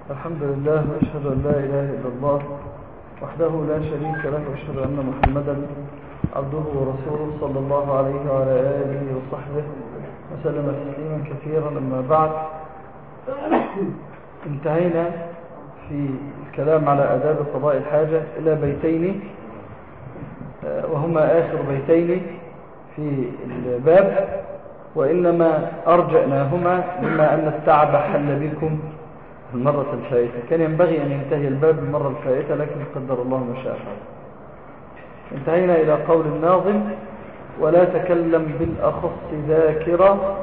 الحمد لله وأشهد أن لا إله إلا الله وحده لا شريك له، وأشهد أن محمدا عبده ورسوله صلى الله عليه وعلى آله وصحبه وسلم تسليما كثيرا. أما بعد، انتهينا في الكلام على آداب قضاء الحاجة إلى بيتين، وهما آخر بيتين في الباب، وإنما أرجعناهما بما أن التعب حل بكم المرة الفائتة. كان ينبغي أن ينتهي الباب المرة الفائتة، لكن قدر الله ما شاء فعل. انتهينا إلى قول الناظم: ولا تكلم بالأخص ذاكرة.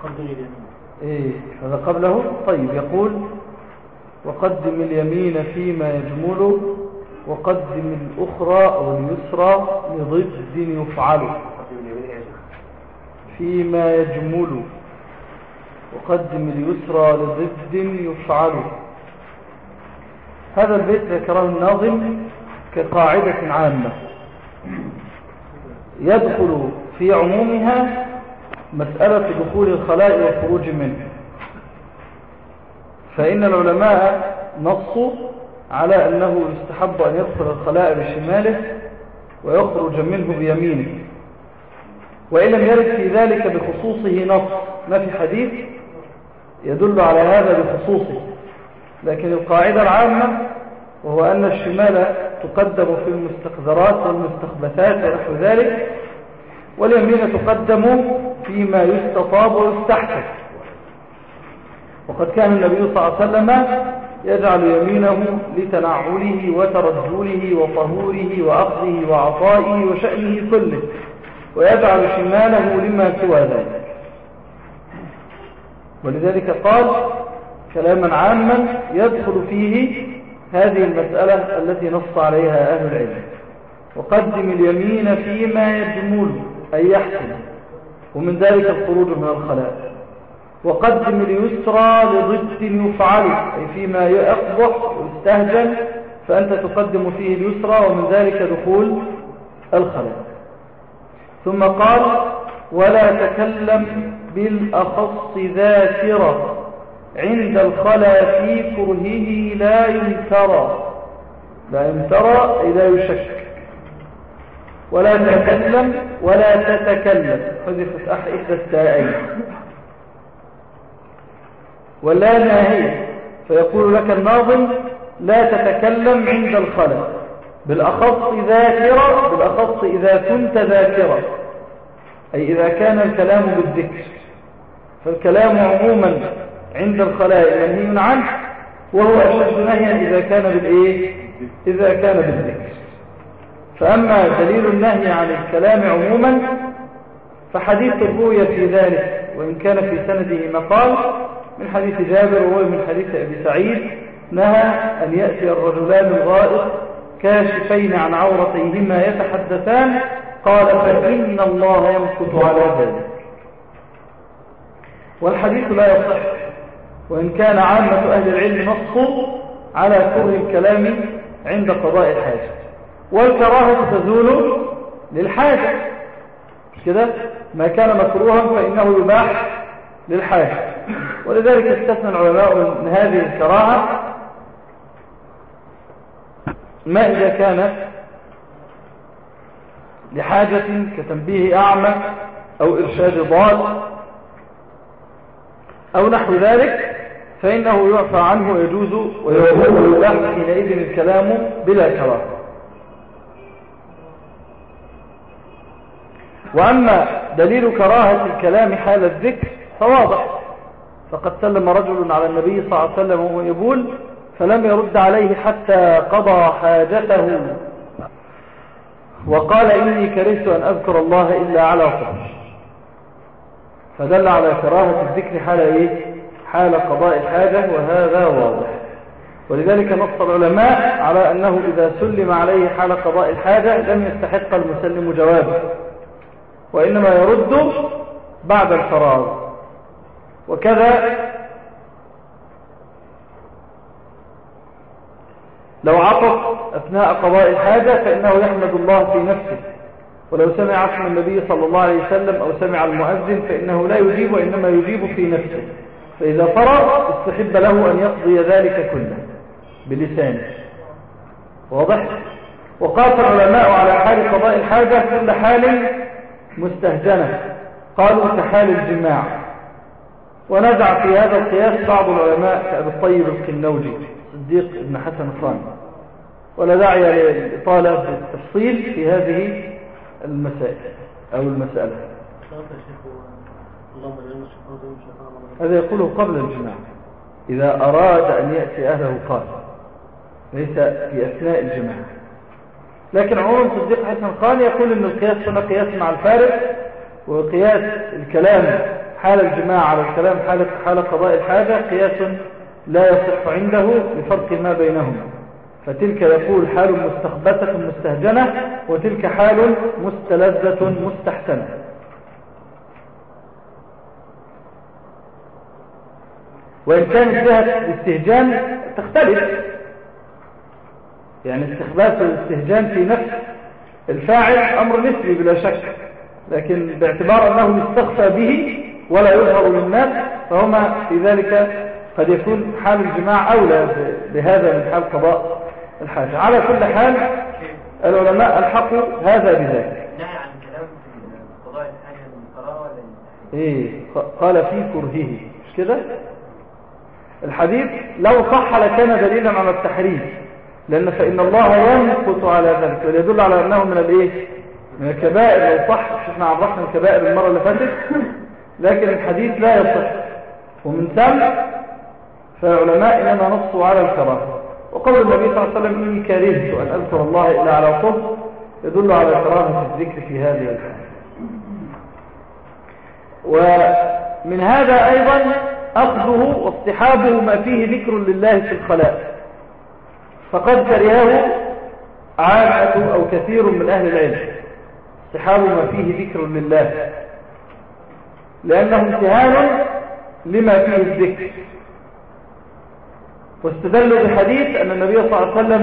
هذا قبله. طيب، يقول: وقدم اليمين فيما يجمل، وقدم الأخرى أو اليسرى لضد يفعل. فيما يجمل وقدم اليسرى لضد يفعل. هذا البيت ذكره الناظم كقاعدة عامة يدخل في عمومها مسألة دخول الخلاء والخروج منه. فإن العلماء نصوا على أنه يستحب أن يدخل الخلاء بشماله ويخرج منه بيمينه، وإن لم يرد في ذلك بخصوصه نص، ما في حديث يدل على هذا بخصوصه، لكن القاعدة العامة وهو أن الشمال تقدم في المستقذرات والمستخبثات ونحو ذلك، واليمين تقدم فيما يستطاب ويستحسن. وقد كان النبي صلى الله عليه وسلم يجعل يمينه لتنعله وترجله وطهوره وأخذه وعطائه وشأنه كله، ويجعل شماله لما سوى ذلك. ولذلك قال كلاما عاما يدخل فيه هذه المسألة التي نص عليها أهل العلم: وقدم اليمين فيما يجمل أي يحسن، ومن ذلك الخروج من الخلاء. وقدم اليسرى لضد يفعل أي فيما يقبح ويستهجن، فأنت تقدم فيه اليسرى، ومن ذلك دخول الخلاء. ثم قال: ولا تكلم بالأخص ذاكرة عند الخلا في كرهه لا ينترى. لا ينترى أي لا يشك. ولا تتكلم ولا تتكلم، حذفت إحدى التاءين، ولا ناهية، فيقول لك الناظم: لا تتكلم عند الخلا بالأخص ذاكرة، بالأخص إذا كنت ذاكرة، أي إذا كان الكلام بالذكر. فالكلام عموما عند الخلاء منهي عنه، وهو أشد نهيا إذا كان بالإيه؟ إذا كان بالذكر. فأما دليل النهي عن الكلام عموما فحديث الرؤيا في ذلك، وإن كان في سنده مقال من حديث جابر وهو من حديث أبي سعيد، نهى أن يأتي الرجلان الغائط كاشفين عن عورتيهما يتحدثان، قال: فإن الله يمكث على ذلك. والحديث لا يصح، وإن كان عامة أهل العلم نصوا على كره الكلام عند قضاء الحاجة، والكراهة تزول للحاجة، مش كده؟ ما كان مكروها فإنه يباح للحاجة. ولذلك استثنى العلماء من هذه الكراهة ما إذا كان لحاجة كتنبيه أعمى أو إرشاد ضال أو نحو ذلك، فإنه يعفى عنه ويجوز ويباح حينئذ الكلام بلا كراهة. وأما دليل كراهة الكلام حال الذكر فواضح، فقد سلم رجل على النبي صلى الله عليه وسلم وهو يقول فلم يرد عليه حتى قضى حاجته، وقال: إني كرهت أن أذكر الله إلا على فرش. فدل على كراهة الذكر حال إيه؟ حال قضاء الحاجة، وهذا واضح. ولذلك نص العلماء على أنه إذا سلم عليه حال قضاء الحاجة لم يستحق المسلم جوابه، وإنما يرد بعد الفراغ. وكذا لو عطف أثناء قضاء الحاجة فإنه يحمد الله في نفسه، ولو سمع اسم النبي صلى الله عليه وسلم أو سمع المؤذن فإنه لا يجيب، وإنما يجيب في نفسه. فإذا فرغ استحب له أن يقضي ذلك كله بلسانه. واضح؟ وقاس العلماء على حال قضاء الحاجة كل حال مستهجنة، قالوا كحال الجماع. ونزع في هذا القياس بعض العلماء كأبي الطيب القنوجي صديق بن حسن خان، ولا داعي للإطالة بالتفصيل في هذه المسائل أو المسألة. هذا يقوله قبل الجماع، إذا أراد أن يأتي أهله قال، ليس في أثناء الجماع. لكن عمر صديق حسن خان يقول أن القياس هنا قياس مع الفارق، وقياس الكلام حال الجماع على الكلام حال قضاء الحاجة قياس لا يصح عنده لفرق ما بينهما. فتلك يقول حال مستخبثة مستهجنة، وتلك حال مستلذة مستحسنة. وإن كانت جهة الاستهجان تختلف، يعني استخباث والاستهجان في نفس الفاعل أمر نسبي بلا شك، لكن باعتبار أنه يستخفى به ولا يظهر للناس فهما في ذلك قد يكون حال الجماع أولى بهذا من حال قضاء الحاجة. على كل حال العلماء الحقوا هذا بذلك. نهي عن كلام في قضاء الحاجة من القراءة ولا إيه؟ قال في كرهه، مش كده؟ الحديث لو صح لكان دليلا على التحريم، لأن فإن الله ينقص على ذلك، ويدل على أنه من الإيه؟ من الكبائر. لو صح، احنا عرفنا الكبائر المرة اللي فاتت، لكن الحديث لا يصح. ومن ثم فالعلماء إنما نصوا على الكراهة، وقول النبي صلى الله عليه وسلم إني كرهت أن أذكر الله إلا على طهر يدل على كراهة الذكر في هذه الحالة. ومن هذا أيضا أخذه واصطحابه ما فيه ذكر لله في الخلاء، فقد كرهه عامة أو كثير من أهل العلم، اصطحاب ما فيه ذكر لله، لأنه امتهان لما فيه الذكر. واستدلوا بحديث أن النبي صلى الله عليه وسلم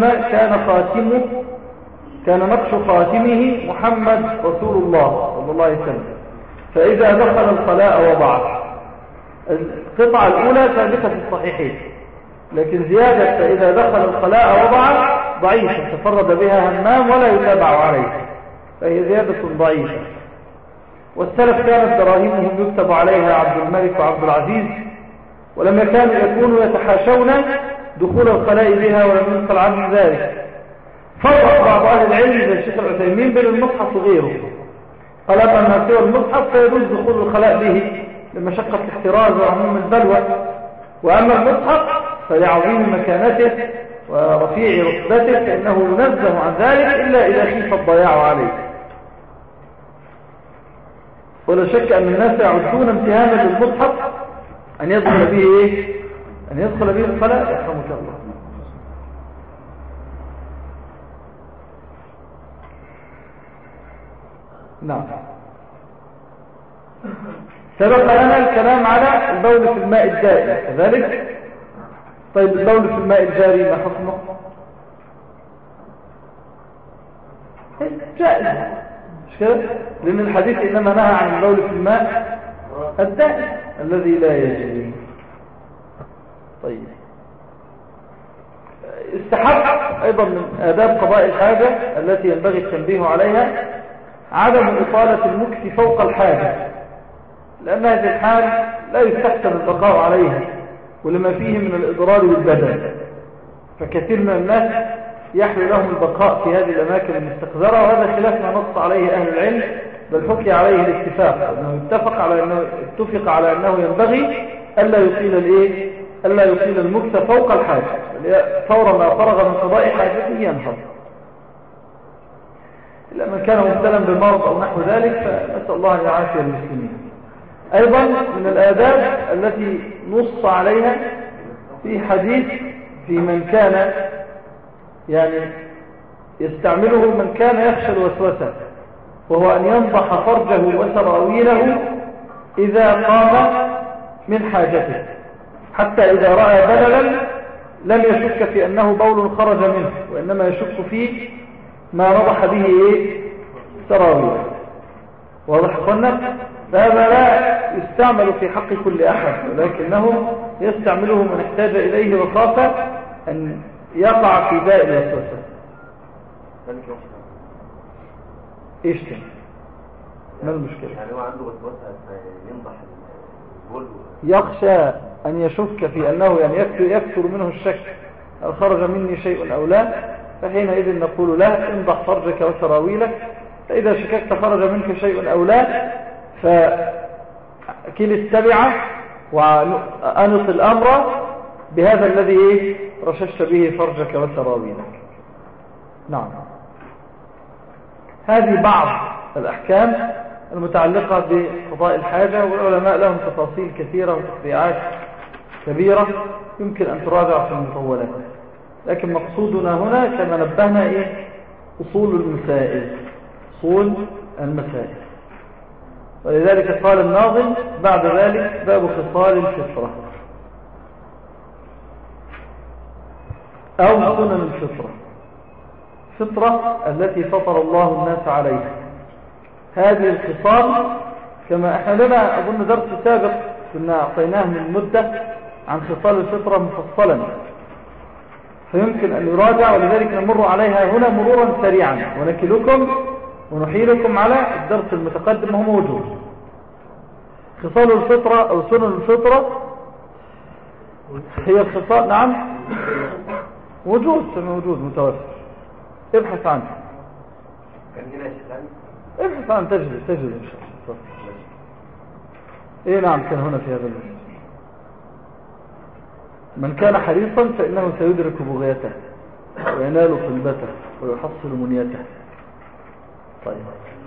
كان نقش خاتمه محمد رسول الله صلى الله عليه وسلم، فإذا دخل الخلاء وضعه. القطعة الأولى ثابتة في الصحيحين، لكن زيادة فإذا دخل الخلاء وضعه ضعيفة، تفرد بها همام ولا يتابع عليه، فهي زيادة ضعيفة. والسلف كانت دراهمهم يكتب عليها عبد الملك وعبد العزيز، ولم يكونوا يتحاشون دخول الخلاء بها ولم ينقل عنهم ذلك. فرق بعض أهل العلم زي الشيخ العثيمين بين المصحف وغيره، قال أما سوى المصحف فيجوز دخول الخلاء به لمشقة الاحتراز وعموم البلوى، وأما المصحف فلعظيم مكانته ورفيع رتبته فإنه ينزه عن ذلك إلا إذا خيف الضياع عليه. ولا شك أن الناس يعدون امتهانا للمصحف أن يدخل به إيه؟ أن يدخل به الخلاء، يرحمك الله. نعم. سبق لنا الكلام على البول في الماء الدائم كذلك. طيب البول في الماء الجاري ما حكمه؟ جائز، مش كده؟ لأن الحديث إنما نهى عن البول في الماء الدائم الذي لا يجري. طيب استحق أيضا من آداب قضاء الحاجة التي ينبغي التنبيه عليها عدم إطالة المكث فوق الحاجة، لأن هذه الحال لا يستحسن البقاء عليها ولما فيه من الإضرار بالبدن، فكثير من الناس يحلو لهم البقاء في هذه الأماكن المستقذرة، وهذا خلاف ما نص عليه أهل العلم، بل حكي عليه الاتفاق، أنه اتفق على أنه ينبغي ألا يطيل المكث فوق الحاجة، فور ما فرغ من قضاء حاجته ينهض، إلا من كان مبتلا بمرض أو نحو ذلك فنسأل الله أن يعافي المسلمين. أيضا من الآداب التي نص عليها في حديث في من كان يستعمله من كان يخشى الوسوسة، وهو أن ينضح فرجه وسراويله إذا قام من حاجته، حتى إذا رأى بللا لم يشك في أنه بول خرج منه، وإنما يشك في ما نضح به سراويله. واضح قلنا؟ فهذا لا يستعمل في حق كل أحد، ولكنه يستعمله من احتاج إليه وخاف أن يقع في داء الوسوسة. إيش كان؟ ما المشكلة؟ يعني هو عنده وسوسة ينضح البول، يخشى أن يشك في أنه يعني يكثر منه الشك هل خرج مني شيء أو لا، فحينئذ نقول له انضح فرجك وسراويلك، فإذا شككت خرج منك شيء أو لا فكل التبعة وأنص الأمر بهذا الذي رششت به فرجك وسراويلك. نعم، هذه بعض الأحكام المتعلقة بقضاء الحاجة، والعلماء لهم تفاصيل كثيرة وتفريعات كبيرة يمكن أن تراجع في المطولات، لكن مقصودنا هنا كما نبهنا أصول المسائل، أصول المسائل. ولذلك قال الناظم بعد ذلك باب خصال الفطرة أو سنن الفطرة، الفطرة التي فطر الله الناس عليها. هذه الخصال كما احنا لنا أظن درس سابق كنا أعطيناه من مدة عن خصال الفطرة مفصلا، فيمكن أن يراجع، ولذلك نمر عليها هنا مرورا سريعا ونكلكم ونحيلكم على الدرس المتقدم وهو موجود. خصال الفطرة أو سنن الفطرة هي الخصال. نعم موجود متوفر، ابحث عنه، ابحث عنه تجد إن شاء الله. نعم كان هنا في هذا المجلس. من كان حريصا فإنه سيدرك بغيته وينال طلبته ويحصل منيته. طيب،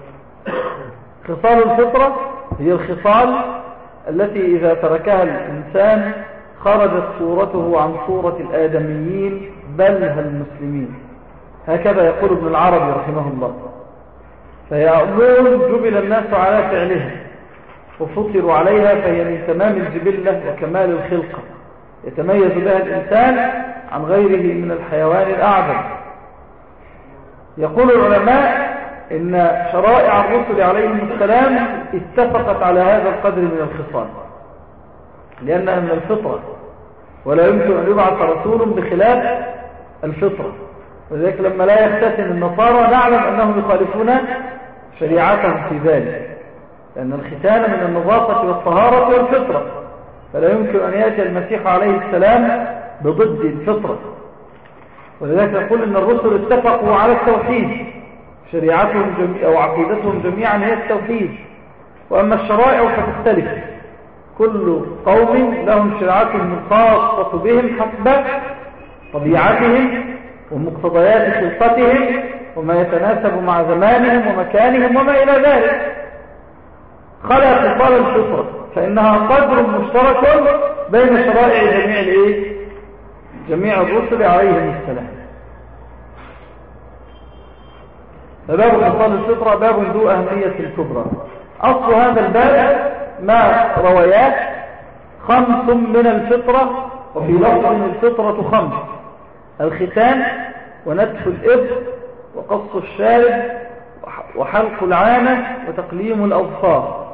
خصال الفطرة هي الخصال التي إذا تركها الإنسان خرجت صورته عن صورة الآدميين بل المسلمين، هكذا يقول ابن العربي رحمه الله. فهي أمور جبل الناس على فعلها وفطروا عليها، فهي من تمام الجبلة وكمال الخلقة يتميز بها الإنسان عن غيره من الحيوان الأعظم. يقول العلماء إن شرائع الرسل عليهم السلام اتفقت على هذا القدر من الخصال، لأنها من الفطرة، ولا يمكن أن يبعث رسول بخلاف الفطرة. ولذلك لما لا يختتن النصارى نعلم أنهم يخالفون شريعتهم في ذلك، لأن الختان من النظافة والطهارة والفطرة، فلا يمكن أن يأتي المسيح عليه السلام بضد الفطرة. ولذلك نقول أن الرسل اتفقوا على التوحيد، شريعتهم أو عقيدتهم جميعا هي التوحيد. وأما الشرائع فتختلف، كل قوم لهم شريعتهم الخاصة بهم حسب طبيعتهم ومقتضيات خلقتهم وما يتناسب مع زمانهم ومكانهم وما إلى ذلك. خلق خصال الفطرة فإنها قدر مشترك بين شرائع جميع الرسل عليهم السلام. فباب خصال الفطرة باب ذو أهمية الكبرى. أصل هذا الباب ما روايات 5 من الفطرة، وفي لفظ الفطرة 5: الختان ونتف الإبط وقص الشارب وحلق العانة وتقليم الأظفار.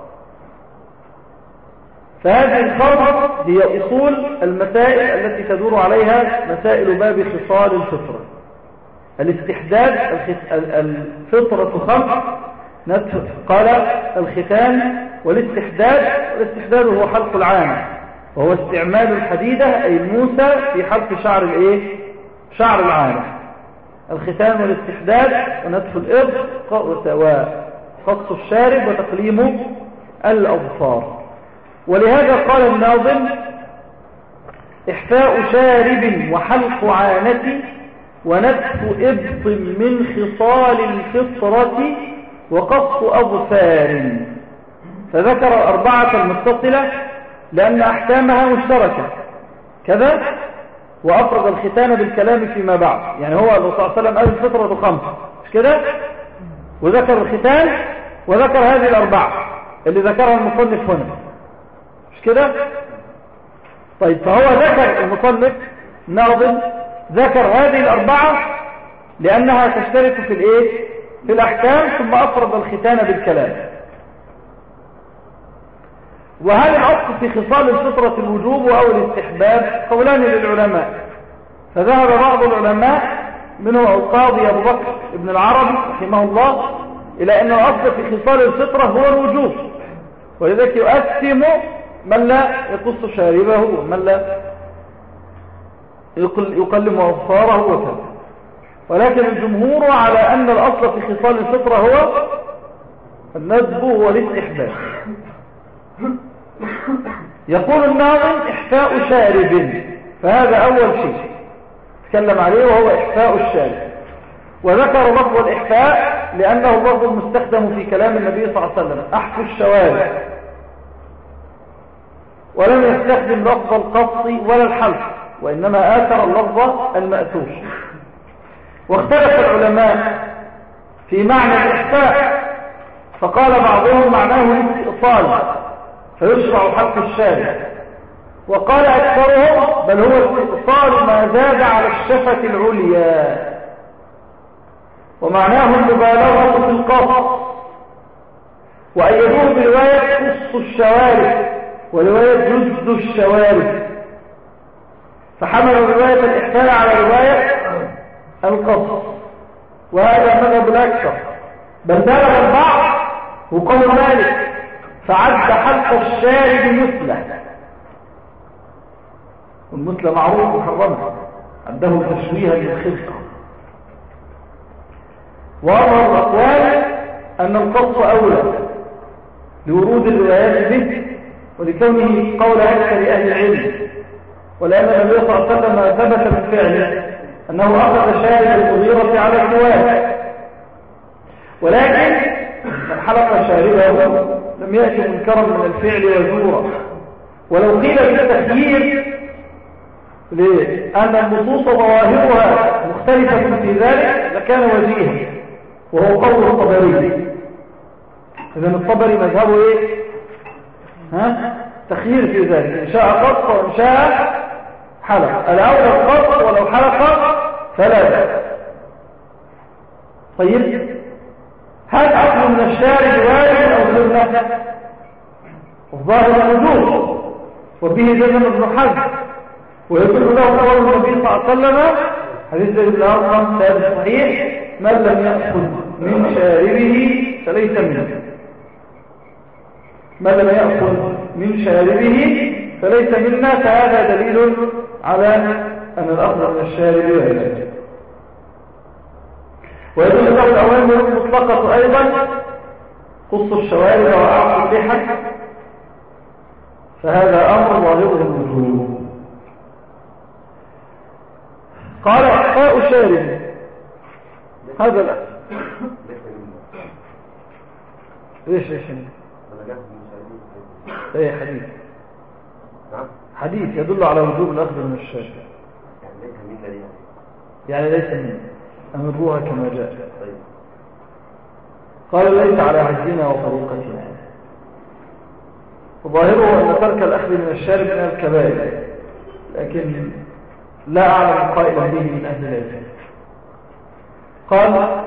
فهذه الخمس هي أصول المسائل التي تدور عليها مسائل باب خصال الفطرة. الاستحداد، الفطرة 5: قال الختان والاستحداد هو حلق العانة، وهو استعمال الحديدة أي الموسى في حلق شعر العانة. الختان والاستحداد ونتف الإبط وقص الشارب وتقليم الأظفار. ولهذا قال الناظم: إحفاء شارب وحلق عانة ونتف إبط من خصال الفطرة وقص أظفار. فذكر 4 المتصلة لأن أحكامها مشتركة كذا، وأفرد الختان بالكلام فيما بعد. يعني هو الرسول صلى الله عليه وسلم قال الفطرة 5 مش كده، وذكر الختان وذكر هذه 4 اللي ذكرها المصنف هنا مش كده. طيب، فهو ذكر المصنف ناظم ذكر هذه 4 لأنها تشترك في الأحكام، ثم أفرد الختان بالكلام. وهل الأصل في خصال الفطرة الوجوب أو الاستحباب؟ قولان للعلماء. فذهب بعض العلماء منهم القاضي أبو بكر ابن العربي رحمه الله إلى أن الأصل في خصال الفطرة هو الوجوب، ولذلك يؤثم من لا يقص شاربه ومن لا يقلم أظفاره وكذا. ولكن الجمهور على أن الأصل في خصال الفطرة هو الندب والاستحباب. يقول الناظم إحفاء شارب، فهذا أول شيء تكلم عليه وهو إحفاء الشارب، وذكر لفظ الإحفاء لأنه اللفظ المستخدم في كلام النبي صلى الله عليه وسلم، أحفو الشوارب، ولم يستخدم لفظ القص ولا الحلق، وإنما آثر اللفظ المأثور. واختلف العلماء في معنى الإحفاء، فقال بعضهم معناه الاستئصال فيشرع حلق الشارب، وقال أكثرهم بل هو استئصال ما زاد على الشفة العليا، ومعناه المبالغة في القص، وأيدوه برواية قص الشوارب ورواية جز الشوارب، فحملوا رواية الإحفاء على رواية القص، وهذا مذهب الأكثر. بل بلغ البعض وقول مالك فعد حلق الشارب مثله، والمثل معروف محرمه عنده تشويها للخلقة. وأظهر الأقوال أن القص أولى لورود الروايات به ولكونه قول أكثر أهل العلم، ولأن النبي صلى الله عليه وسلم ثبت بالفعل أنه أخذ شارب المغيرة على السواك، ولكن من حلق شاربه لم يأتي منكرا من الفعل وزورا. ولو قيل بالتخيير لأن النصوص ظواهرها مختلفة في ذلك لكان وجيها، وهو قول الطبري. إذن الطبري مذهبه إيه؟ تخيير في ذلك، إن شاء قص وإن شاء حلق، الأولى القص ولو حلق فلا بأس. طيب هل أصل من الشارب وارد أو سنة؟ الظاهر الوجوب، وبه جزم ابن حزم، ويقول له قول النبي صلى الله عليه وسلم حديث زيد بن أرقم ثابت صحيح: من لم يأخذ من شاربه فليس منه. من لم يأخذ من شاربه فليس منا، فهذا دليل على أن الأخذ من الشارب واجب. ويدل له الأوامر المطلقة أيضا: قص الشوارب وأعطوا اللحى، فهذا أمر ظاهره الوجوب. قال إحفاء شارب، هذا لا ليش ايه حديث حديث يدل على وجوب الأخذ من الشارب، يعني ليس منه، أمروها كما جاء. قال ليس على عجلنا وطريقتنا. وظاهره أن ترك الأخذ من الشارب من الكبائر، لكن لا أعلم قائلا به من أهل العلم. قال: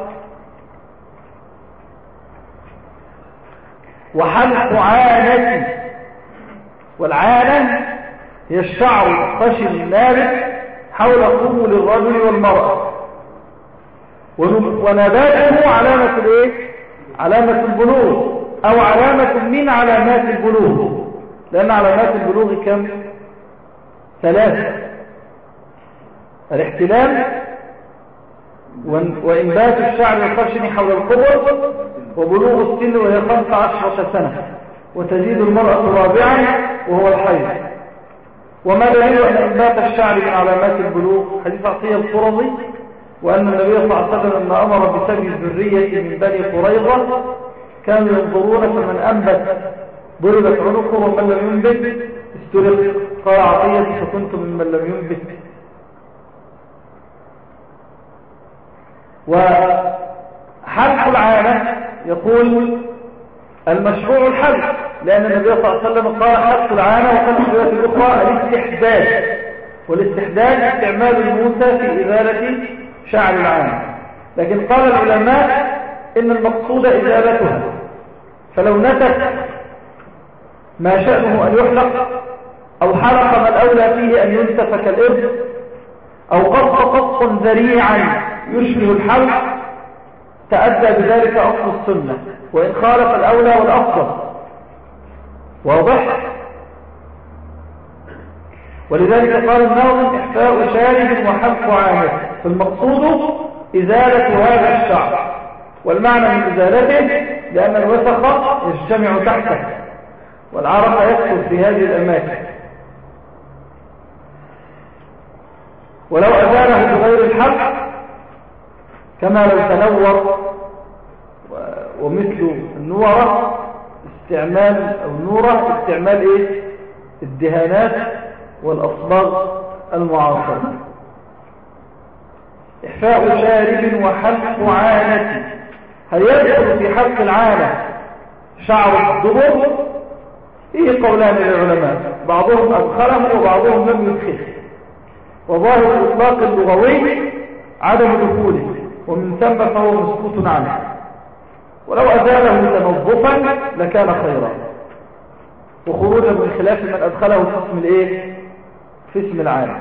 وحلق عانة، والعانة هي الشعر الخشن النابت حول قبول الرجل والمرأة، ونباته علامة الايه؟ علامة البلوغ، او علامة من علامات البلوغ، لان علامات البلوغ كم؟ 3: الاحتلام، وإنبات الشعر الخشن حول القبر، وبلوغ السن وهي 15 سنة، وتزيد المرأة رابعا وهو الحيض. وما دليل أن إنبات الشعر من علامات البلوغ؟ حديث عطية القرظي: وأن النبي صلى الله عليه وسلم لما أمر بسبي الذرية من بني قريظة كانوا ينظرون فمن أنبت ضربت عنقه ومن لم ينبت استرق. قال عطية: فكنت ممن لم ينبت. وحلق العانة يقول المشروع الحلق، لأن النبي صلى الله عليه وسلم قال حلق العانة، وقال في الرواية الأخرى الاستحداد، والاستحداد استعمال الموسى في إزالة شعر العانة. لكن قال العلماء إن المقصود إزالتها، فلو نتت ما شأنه أن يحلق أو حلق ما الأولى فيه أن ينتف كالإبط أو قص ذريعا يشبه الحلق تأدى بذلك أصل السنة وإن خالف الأولى والأفضل. واضح؟ ولذلك قال الناظم إحفاء شارب وحلق عانة، فالمقصود إزالة هذا الشعر، والمعنى من إزالته لأن الوسخ يجتمع تحته والعرق يكثر في هذه الأماكن، ولو أزاله بغير الحلق كما لو تنور ومثل النورة استعمال أو النورة استعمال إيه؟ الدهانات والأصباغ المعاصرة. إحفاء شارب وحلق عانة، هل يدخل في حلق العانة شعر الدبر؟ فيه قولان للعلماء، بعضهم أدخله وبعضهم لم يدخله، وظاهر الإطلاق اللغوي عدم دخوله، ومن ثم فهو مسكوت عنه، ولو أزاله تنظفا لكان خيرا، وخروجا من خلاف من أدخله في اسم الإيه؟ في اسم العام.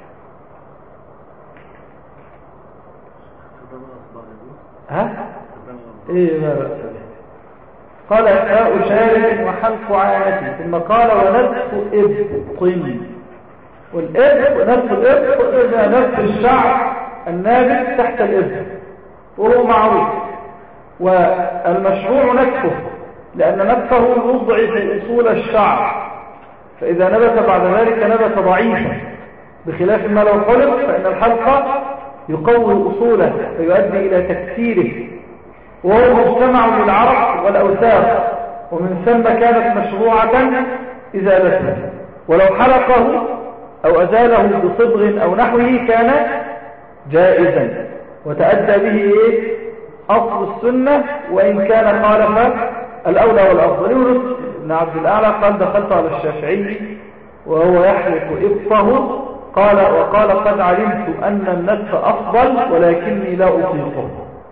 ها؟ إيه ما بأس به. قال إحفاء شارب وحلق عانة، ثم قال ونتف إبط، والإبط نتف الإبط إذا نتف الشعر النابت تحت الإبط وهو معروف، والمشروع نتفه لأن نتفه يضعف أصول الشعر، فإذا نبت بعد ذلك نبت ضعيفا، بخلاف ما لو حلق فإن الحلق يقوي أصوله فيؤدي إلى تكسيره، وهو مجتمع للعرق والأوساخ، ومن ثم كانت مشروعة إزالته، ولو حلقه أو أزاله بصبغ أو نحوه كان جائزا وتأدى به إيه؟ أصل السنة، وإن كان خالف الأولى والأفضل. يونس بن عبد الأعلى قال دخلت على الشافعي وهو يحلق إبطه وقال قد علمت أن النتف أفضل ولكني لا أطيقه.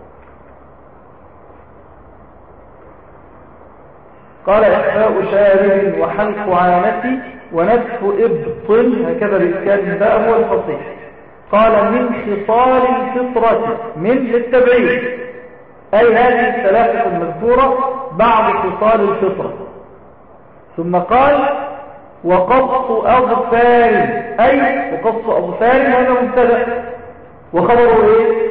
قال إحفاء شارب وحلق عانة ونتف إبط، هكذا بإسكان باء هو الفصيح. قال من خصال الفطرة، من للتبعيد، أي هذه الثلاثة المذكورة بعض خصال الفطرة. ثم قال وقص أظفار، أي وقص أظفار هذا مبتدأ وخبره إيه؟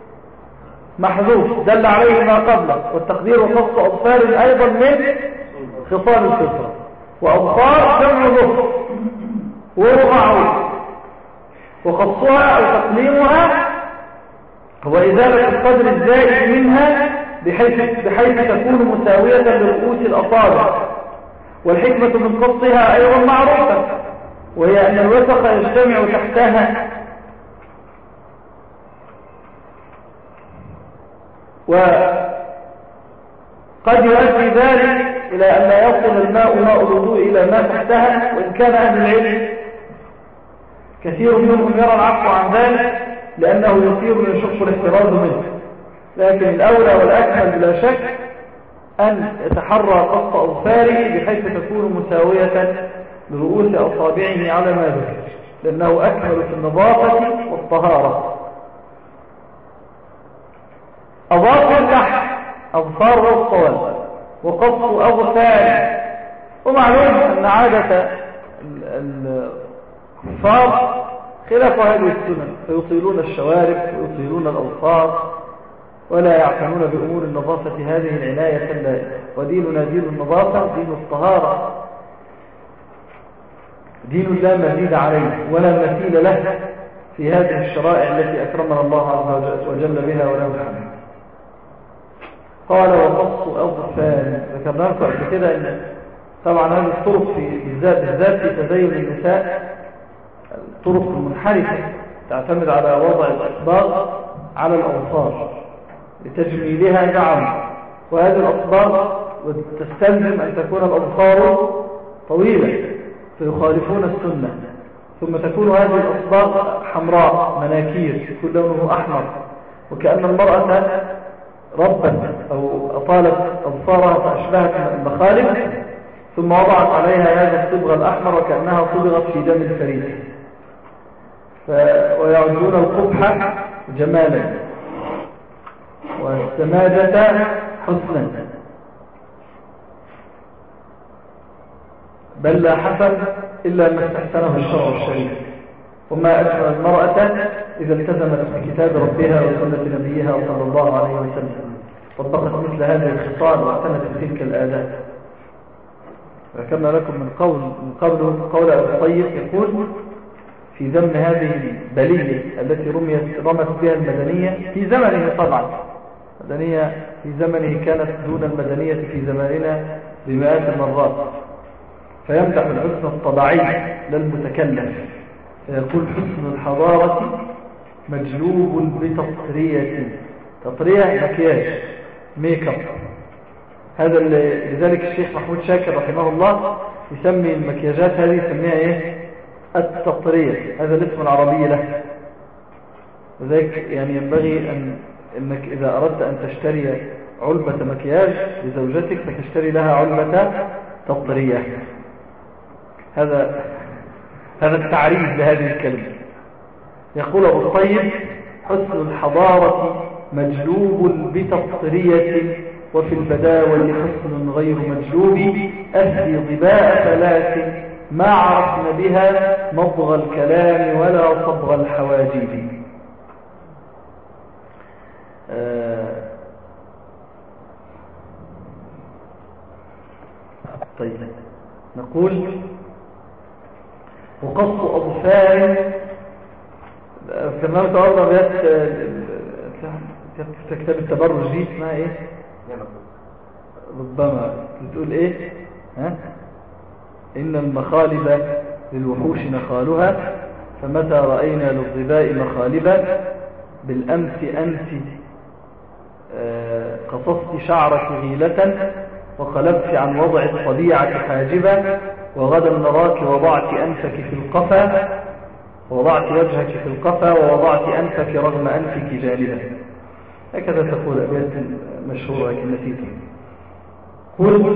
محذوف دل عليه ما قبله، والتقدير وقص أظفار أيضا من خصال الفطرة، وأظفار جمع ظفر وهو معروف، وقصها أو تقليمها هو إزالة القدر الزائد منها بحيث تكون مساوية لرؤوس الأصابع، والحكمة من قصها أيضا معروفة، وهي أن الوسخ يجتمع تحتها، وقد يؤدي ذلك إلى أن لا يصل ماء الوضوء إلى ما تحتها، وإن كان أهل العلم كثير منهم يرى العفو عن ذلك لأنه يثير يشق الاحتراز منه، لكن الأولى والأكمل بلا شك أن يتحرى قص أظفاره بحيث تكون مساوية لرؤوس أصابعه على ما ذكر، لأنه أكمل في النظافة والطهارة. أظافر اللحم أظفار والصوال، وقص أظفار، ومعلوم أن عادة الكفار خلاف هذه السنن، فيطيلون الشوارب ويطيلون الأظفار ولا يعتنون بأمور النظافة هذه العناية اللائقة. وديننا دين النظافة، دين الطهارة، دين لا مزيد عليه ولا مثيل له في هذه الشرائع التي أكرمنا الله عز وجل بها وله الحمد. قال وقص أظفار، ذكرنا لكم قبل كده أن طبعا هذه الطرق بالذات في تزين النساء الطرق المنحرفة تعتمد على وضع الأصباغ على الأظفار لتجميلها، نعم، وهذه الأصباغ تستلزم أن تكون الأظفار طويلة فيخالفون السنة، ثم تكون هذه الأصباغ حمراء مناكير يكون لونه أحمر، وكأن المرأة ربت أو أطالت أظفارها فأشبهت المخالب، ثم وضعت عليها هذا الصبغ الأحمر وكأنها صبغت في دم الفريد. ويعدون القبح جمالا والسماجة حسنا، بل لا حسن إلا ما استحسنه الشرع الشريف. وما أجمل المرأة إذا التزمت بكتاب ربها وسنة نبيها صلى الله عليه وسلم، طبقت مثل هذه الخصال واعتنت بتلك الآداب. ذكرنا لكم من قول أبي الطيب يقول في ذم هذه البلية التي رمت بها المدنية في زمنه، طبعا المدنية في زمنه كانت دون المدنية في زماننا بمئات المرات، فيمدح الحسن الطبيعي للمتكلم، فيقول حسن الحضارة مجلوب بتطرية. تطرية مكياج، ميك اب. هذا لذلك الشيخ محمود شاكر رحمه الله يسمي المكياجات هذه يسميها ايه؟ التطرية. هذا الاسم العربي له. وذلك يعني ينبغي انك اذا اردت ان تشتري علبة مكياج لزوجتك فتشتري لها علبة تطرية. هذا التعريف لهذه الكلمة. يقول أبو الطيب حسن الحضارة مجلوب بتطرية، وفي البداوة حسن غير مجلوب، أهدي ضباء ثلاث ما عرفن بها مضغ الكلام ولا صبغ الحواجب. طيب نقول وقص أظفار كما تعرض بيات كتاب التبرج دي اسمها ايه؟ ربما بتقول ايه؟ ها؟ إن المخالب للوحوش نخالها، فمتى رأينا للظباء مخالبا بالأمس أنت قصصت شعرك غيلة وقلبت عن وضع الطبيعة حاجبا، وغدا نراك وضعت أنفك في القفا، ووضعت وجهك في القفا، ووضعت أنفك رغم أنفك جانبا. هكذا تقول أبيات مشهورة لكن نسيتها. قل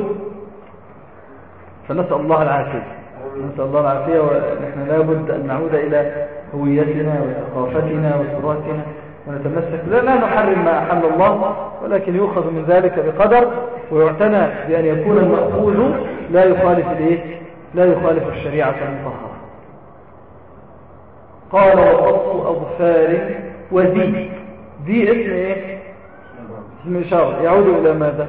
فنسأل الله العافية، نسأل الله العافية، ونحن لابد أن نعود إلى هويتنا وثقافتنا وتراثنا ونتمسك. لا نحرم ما أحل الله، ولكن يؤخذ من ذلك بقدر، ويعتنى بأن يكون المأخوذ لا يخالف الشريعة المطهرة. قال وقص أظفار وذي، ذي اسم ايه؟ اسم إشارة يعود إلى ماذا؟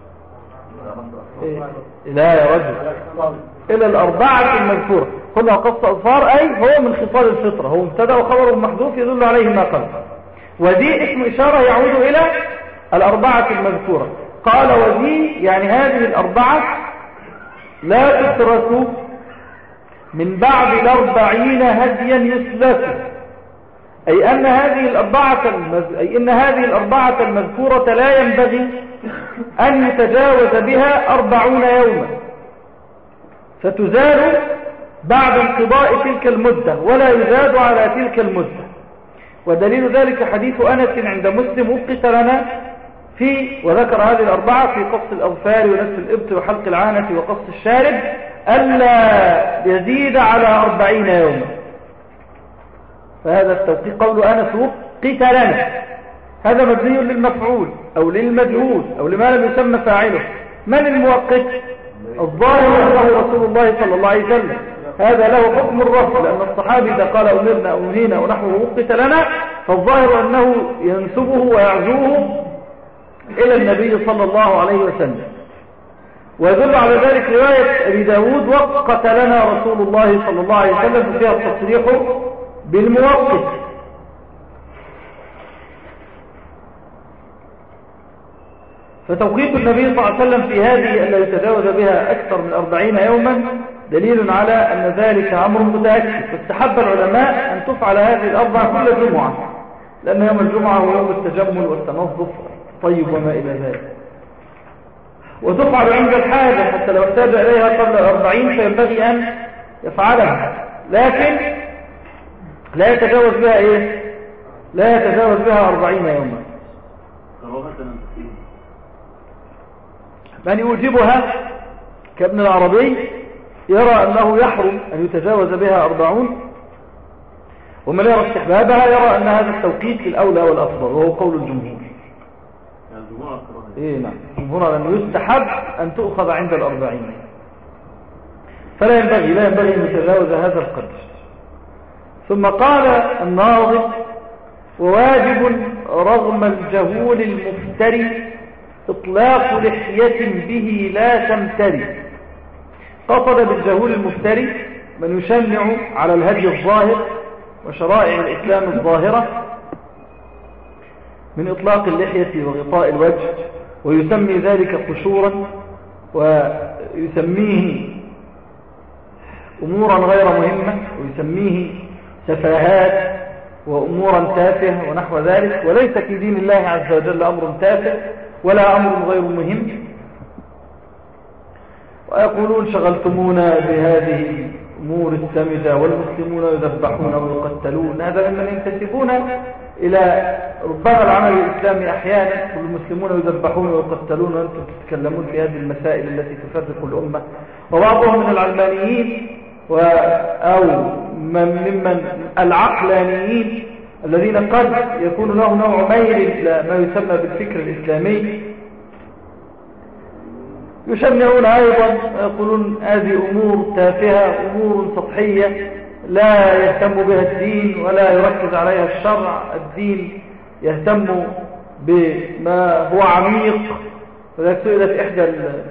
لا يا رجل، إلى الأربعة المذكورة. قلنا وقص أظفار أي هو من خصال الفطرة، هو مبتدأ وخبر محذوف يدل عليه ما قبل. وذي اسم إشارة يعود إلى الأربعة المذكورة. قال وذي يعني هذه الأربعة لا تترك من بعد 40 هديا يسلك، أي أن هذه الأربعة المذكورة لا ينبغي أن يتجاوز بها 40 يوما، فتزال بعد انقضاء تلك المدة ولا يزاد على تلك المدة. ودليل ذلك حديث أنس عند مسلم وقت لنا وذكر هذه الأربعة في قص الأظفار ونسف الإبط وحلق العانة وقص الشارب ألا يزيد على 40 يوما. فهذا التوقيت قول أنس وقت لنا، هذا مبني للمفعول أو للمجهول أو لما لم يسمى فاعله. من الموقت؟ الظاهر أنه رسول الله صلى الله عليه وسلم، هذا له حكم الرفع، لأن الصحابي إذا قال أمرنا أو نهينا ونحوه وقت لنا فالظاهر أنه ينسبه ويعزوه إلى النبي صلى الله عليه وسلم. ويدل على ذلك رواية أبي داود وقت لنا رسول الله صلى الله عليه وسلم، فيها التصريح بالموقت. فتوقيت النبي صلى الله عليه وسلم في هذه ألا يتجاوز بها أكثر من 40 يوما دليل على أن ذلك أمر متأكد. فاستحب العلماء أن تفعل هذه الأربعة كل جمعة، لأن يوم الجمعة هو يوم التجمل والتنظف طيب وما إلى ذلك، وتفعل عند الحاجة حتى لو احتاج إليها قبل 40 فينبغي أن يفعلها، لكن لا يتجاوز بها 40 يوما. من يوجبها كابن العربي يرى أنه يحرم أن يتجاوز بها 40 ومن يرى استحبابها يرى أن هذا التوقيت الأولى والأفضل وهو قول الجمهور. نعم الجمهور أن يستحب أن تؤخذ عند 40 فلا ينبغي أن يتجاوز هذا القدر. ثم قال الناظم وواجب رغم الجهول المفتري إطلاق لحية به لا تمتري. قصد بالجهول المفتري من يشنع على الهدي الظاهر وشرائع الإسلام الظاهرة من إطلاق اللحية وغطاء الوجه ويسمي ذلك قشورا ويسميه أمورا غير مهمة ويسميه سفاهات وأمورا تافهة ونحو ذلك. وليس في دين الله عز وجل أمر تافه ولا أمر غير مهم. ويقولون شغلتمونا بهذه أمور السمجة والمسلمون يذبحون ويقتلون. هذا ممن ينتسبون إلى ربما العمل الإسلامي أحيانا والمسلمون يذبحون ويقتلون وأنتم تتكلمون في هذه المسائل التي تفرق الأمة. وبعضهم من العلمانيين أو ممن العقلانيين الذين قد يكون له نوع ميل إلى ما يسمى بالفكر الإسلامي يشنعون أيضا ويقولون هذه أمور تافهة أمور سطحية لا يهتم بها الدين ولا يركز عليها الشرع. الدين يهتم بما هو عميق. وذلك سئلت إحدى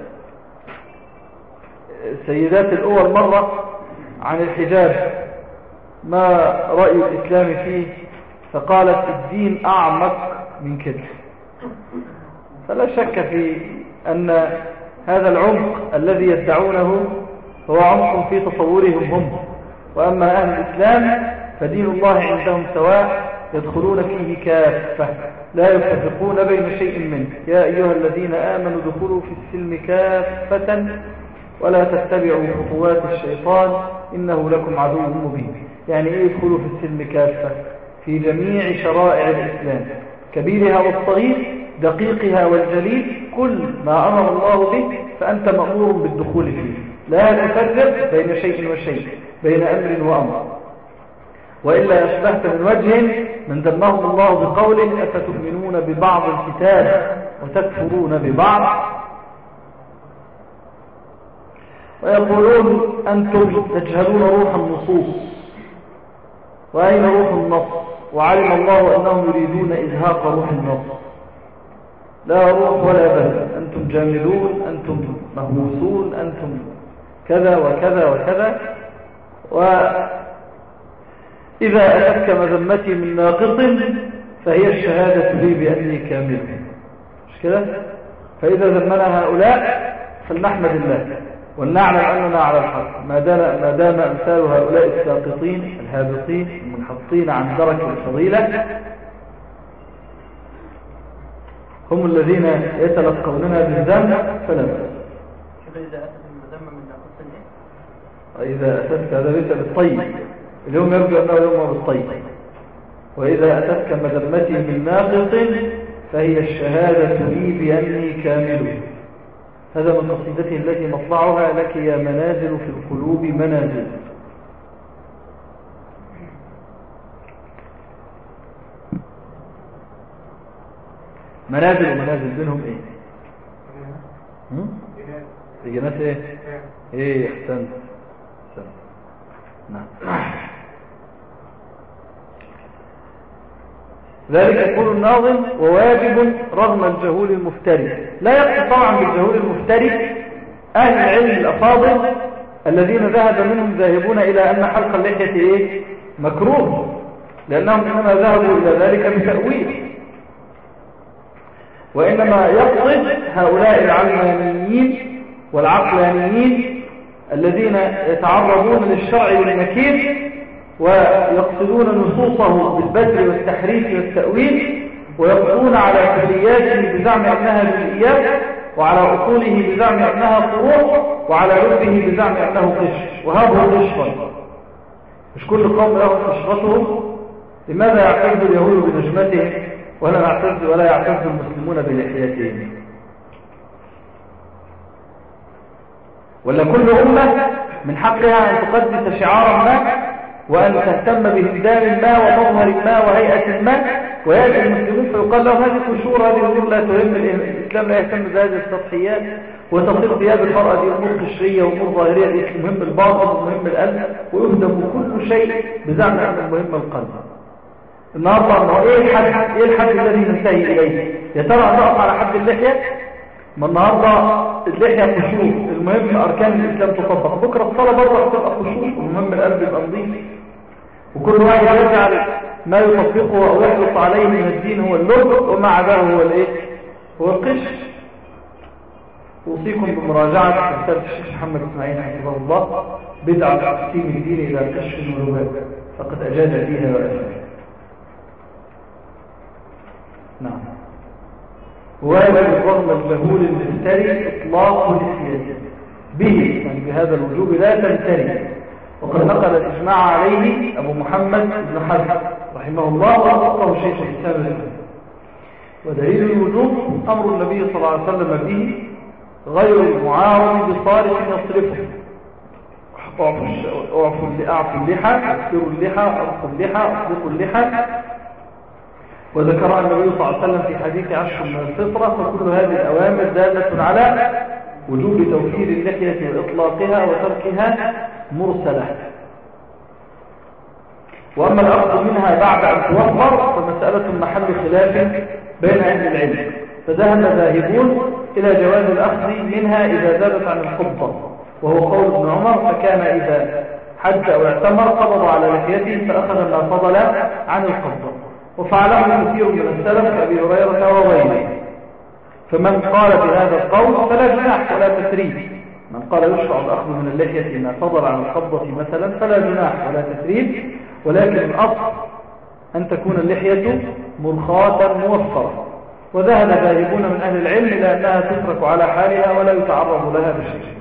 السيدات الأول مرة عن الحجاب ما رأي الإسلام فيه فقالت الدين أعمق من كده. فلا شك في أن هذا العمق الذي يدعونه هو عمق في تصورهم هم. وأما أهل الإسلام فدين الله عندهم سواء يدخلون فيه كافة لا يفرقون بين شيء منه. يا أيها الذين آمنوا دخلوا في السلم كافة ولا تتبعوا خطوات الشيطان إنه لكم عدو مبين. يعني إيه يدخلوا في السلم كافة؟ في جميع شرائع الإسلام كبيرها والصغير دقيقها والجليل كل ما أمر الله به فأنت مأمور بالدخول فيه. لا تفرق بين شيء وشيء بين أمر وأمر وإلا أشبهت من وجه من ذمهم الله بقوله أفتؤمنون ببعض الكتاب وتكفرون ببعض. ويقولون أنتم تجهلون روح النصوص وأين روح النص وعلم الله أنهم يريدون إزهاق روح النص. لا روح ولا بل أنتم جامدون أنتم مهووسون أنتم كذا وكذا وكذا. وإذا أتتك مذمتي من ناقص فهي الشهادة لي بأني كامل. مش كده؟ فإذا ذمنا هؤلاء فلنحمد الله ولنعلم أننا على الحق ما دام أمثال هؤلاء الساقطين الهابطين المنحطين عن درك الفضيلة هم الذين يتلقوننا بالذنب فلا بأس. إذا أتت المذمة من ناقص وإذا أتتك هذا ليس بالطيب اليوم يرجو أنه يوم بالطيب. وإذا أتتك مذمتي من ناقص فهي الشهادة لي بأني كامل. هذا من قصيدته التي مطلعها لك يا منازل في القلوب منازل. منازل ومنازل بينهم ايه؟ جنات ايه؟ ايه احسنت. نعم. ذلك يقول الناظم وواجب رغم الجهول المفتري. لا يقصد طبعا بالجهول المفتري أهل العلم الأفاضل الذين ذهب منهم ذاهبون إلى أن حلق اللحية إيه؟ مكروه لأنهم إنما ذهبوا إلى ذلك بتأويل. وإنما يقصد هؤلاء العلمانيين والعقلانيين الذين يتعرضون للشرع والنكير ويقصدون نصوصه بالبدل والتحريف والتأويل ويقصدون على كلياته بزعم أنها جزئيات وعلى أصوله بزعم أنها فروع وعلى لبه بزعم أنه قشر. وهذا قشرا مش كل قوم له قشرتهم. لماذا يعتز اليهود بنجمتهم ولا يعتز المسلمون بلحيتهم؟ ولا كل أمة من حقها أن تقدس شعارا ما وأن تهتم بهندام ما ومظهر ما وهيئة ما، ويأتي المسلمون فيقال لهم هذه قشور، هذه أمور لا تهم، الإسلام لا يهتم بهذه السطحيات، وتصير ثياب المرأة دي أمور قشرية وأمور ظاهرية، المهم الباطن ومهم القلب، ويهدم كل شيء بزعم أن المهم القلب. النهارده ما هو ايه الحد الذي ننتهي اليه؟ يا ترى نقف على حد اللحيه؟ ما النهارده اللحيه قشور، المهم اركان الاسلام تطبق، بكره الصلاه برضه هتبقى قشور، المهم القلب يبقى نظيف. وكل واحد يجعل ما يطبقه او يحرص عليه من الدين هو اللب، وما عداه هو الايه؟ هو القش. اوصيكم بمراجعه كتاب الشيخ محمد اسماعيل حفظه الله، بدعه تقسيم الدين الى قش ولباب، فقد اجاد فيها وافاد. نعم. وواجب الرغم الجهول المفتري اطلاق لحيته به، يعني بهذا الوجوب لا تمتري، وقد نقل الاجماع عليه ابو محمد بن حزم رحمه الله وأطلقه شيخ الاسلام ابن تيمية. ودليل الوجوب امر النبي صلى الله عليه وسلم به غير المعارض بصارف يصرفه. اعفوا اللحى، اكثروا اللحى، ارقوا اللحى، اطلقوا اللحى. وذكر النبي صلى الله عليه وسلم في حديث عشر من الفطرة، فكل هذه الأوامر دالة على وجوب توفير اللحية وإطلاقها وتركها مرسلة. وأما الأخذ منها بعد أن توفر فمسألة محل خلاف بين أهل العلم، فذهب ذاهبون إلى جواز الأخذ منها إذا زادت عن القبضة، وهو قول ابن عمر، فكان إذا حج أو اعتمر قبض على لحيته فأخذ ما فضل عن القبضة، وفعله كثير من السلف كأبي هريرة وغيره. فمن قال بهذا القول فلا جناح ولا تثريب، من قال يشرع الأخذ من اللحية ما فضل عن القبضة مثلا فلا جناح ولا تثريب، ولكن الأصل أن تكون اللحية مرخاة موفرة. وذهب ذاهبون من أهل العلم إلى أنها تترك على حالها ولا يتعرض لها بشيء.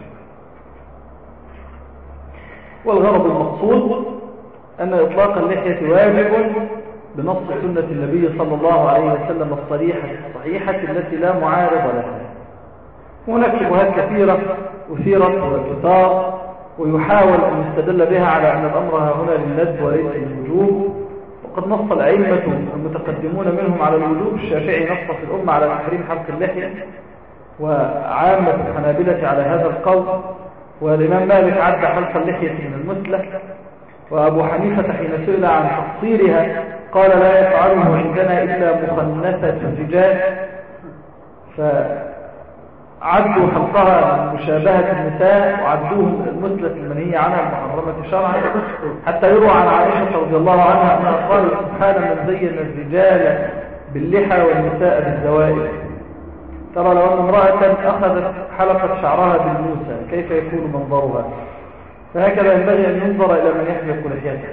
والغرض المقصود أن إطلاق اللحية واجب بنص سنة النبي صلى الله عليه وسلم الصحيحة التي لا معارض لها. هناك شبهات كثيرة أثيرت وتثار، ويحاول أن يستدل بها على أن الأمر هنا للندب وليس للوجوب، وقد نص الأئمة المتقدمون منهم على الوجوب. الشافعي نص في الأمة على تحريم حلق اللحية، وعامة الحنابلة على هذا القول، والإمام مالك عد حلق اللحية من المثلة، وأبو حنيفة حين سئل عن تقصيرها قال لا يفعله عندنا إلا مخنثة الرجال، فعدوا حلقها مشابهة النساء وعدوه المثلة المنهية عنها المحرمة شرعا، حتى يروى عن عائشة رضي الله عنها أنها قالت سبحان من زين الرجال باللحى والنساء بالزوائد. ترى لو أن امرأة أخذت حلقة شعرها بالموسى كيف يكون منظرها؟ فهكذا ينبغي أن ينظر إلى من يحلق لحيته.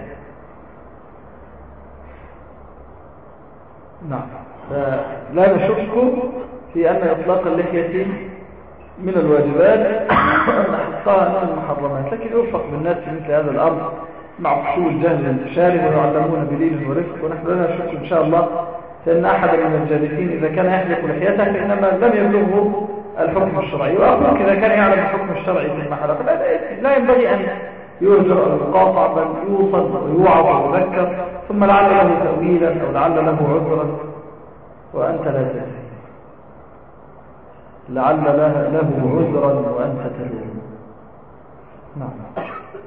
نعم. فلا نشك في أن إطلاق اللحية من الواجبات وأن حلقها من المحرمات، لكن يوفق بالناس في مثل هذا الأمر مع خشوع الجهل الانتشاري، ويعلمون بليل ورفق. ونحن لا نشك إن شاء الله فإن أحد من الجالسين إذا كان يحلق لحيته فإنما لم يبلغه الحكم الشرعي، وأخوك إذا كان يعلم الحكم الشرعي في المحلق لا ينبغي أن يرجع القاطع، بل يوصل ويوعظ ويذكر، ثم لعل له تأويلا أو لعل له عذرا وأنت لا تدري، لعل له عذرا وأنت تدري. نعم.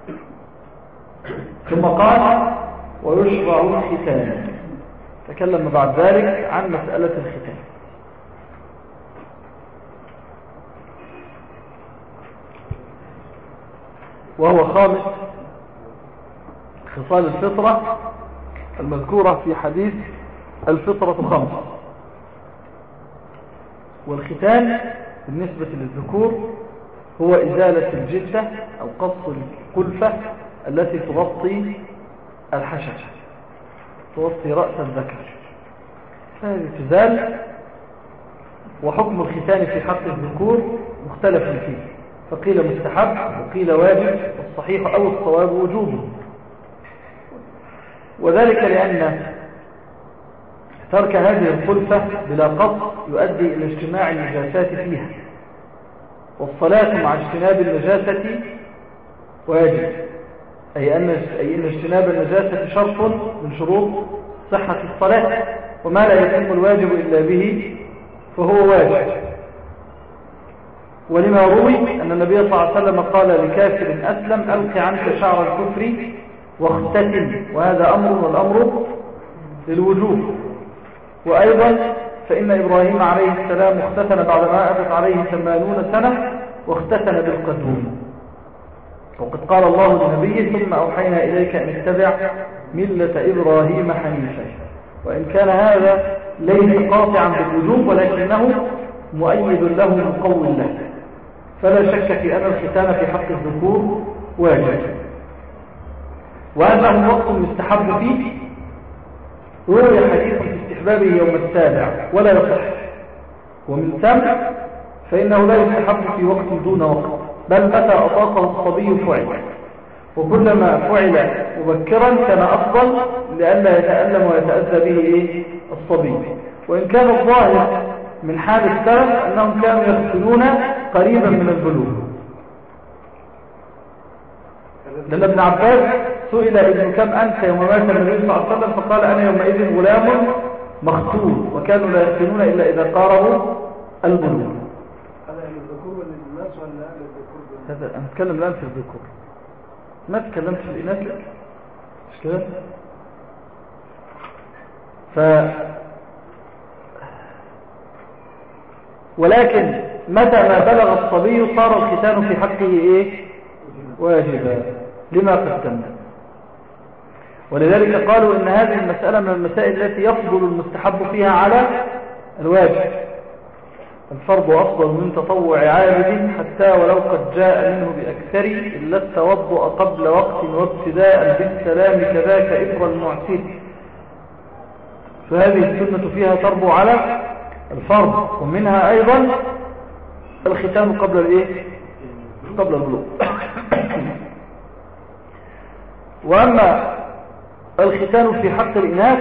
ثم قال ويشرع الختان، تكلم بعد ذلك عن مسألة الختان. وهو خامس خصال الفطرة المذكورة في حديث الفطرة 5. والختان بالنسبة للذكور هو إزالة الجلدة أو قص القلفة التي تغطي الحشفة، تغطي رأس الذكر، فهذه تزال. وحكم الختان في حق الذكور مختلف فيه، فقيل مستحب وقيل واجب، والصحيح أو الصواب وجوبه. وذلك لأن ترك هذه الخلفة بلا قصد يؤدي إلى اجتماع النجاسات فيها، والصلاة مع اجتناب النجاسة واجب، أي أن اجتناب النجاسة شرط من شروط صحة الصلاة، وما لا يتم الواجب إلا به فهو واجب. ولما روي أن النبي صلى الله عليه وسلم قال لكافر أسلم ألق عنك شعر الكفر واختتن، وهذا أمر والأمر للوجوب. وأيضا فإن إبراهيم عليه السلام اختتن بعدما أتت عليه 80 سنة واختتن بالقدوم، وقد قال الله لنبيه ثم أوحينا إليك أن اتبع ملة إبراهيم حنيفا. وإن كان هذا ليس قاطعا بالوجوب ولكنه مؤيد له مقوي له، فلا شك في أن الختان في حق الذكور واجب، وأنه وقت يستحب فيه. روي حديث في استحبابه يوم السابع ولا يصح، ومن ثم فإنه لا يستحب في وقت دون وقت، بل متى أطاقه الصبي فعل، وكلما فعل مبكرا كان أفضل لئلا يتألم ويتأذى به الصبي. وإن كان الظاهر من حال السلف أنهم كانوا يختنون قريبا من البلوغ، لأن ابن عباس سئل ابن كم أنت يوم مات النبي صلى الله عليه وسلم فقال أنا يومئذ غلام مختون، وكانوا لا يختنون إلا إذا قاربوا البلوغ. هذا أنا أتكلم الآن في الذكور، ما تكلمت في الإناث، لا مش كده. ولكن متى ما بلغ الصبي صار الختان في حقه إيه؟ واجبا لما قدمنا. ولذلك قالوا إن هذه المسألة من المسائل التي يفضل المستحب فيها على الواجب. الفرض أفضل من تطوع عابد حتى ولو قد جاء منه بأكثر إلا التوضؤ قبل وقت وابتداء بالسلام كذاك إبر المعتد. فهذه السنة فيها تربو على الفرض، ومنها أيضا الختام قبل الإيه؟ قبل البلوغ. وأما الختان في حق الإناث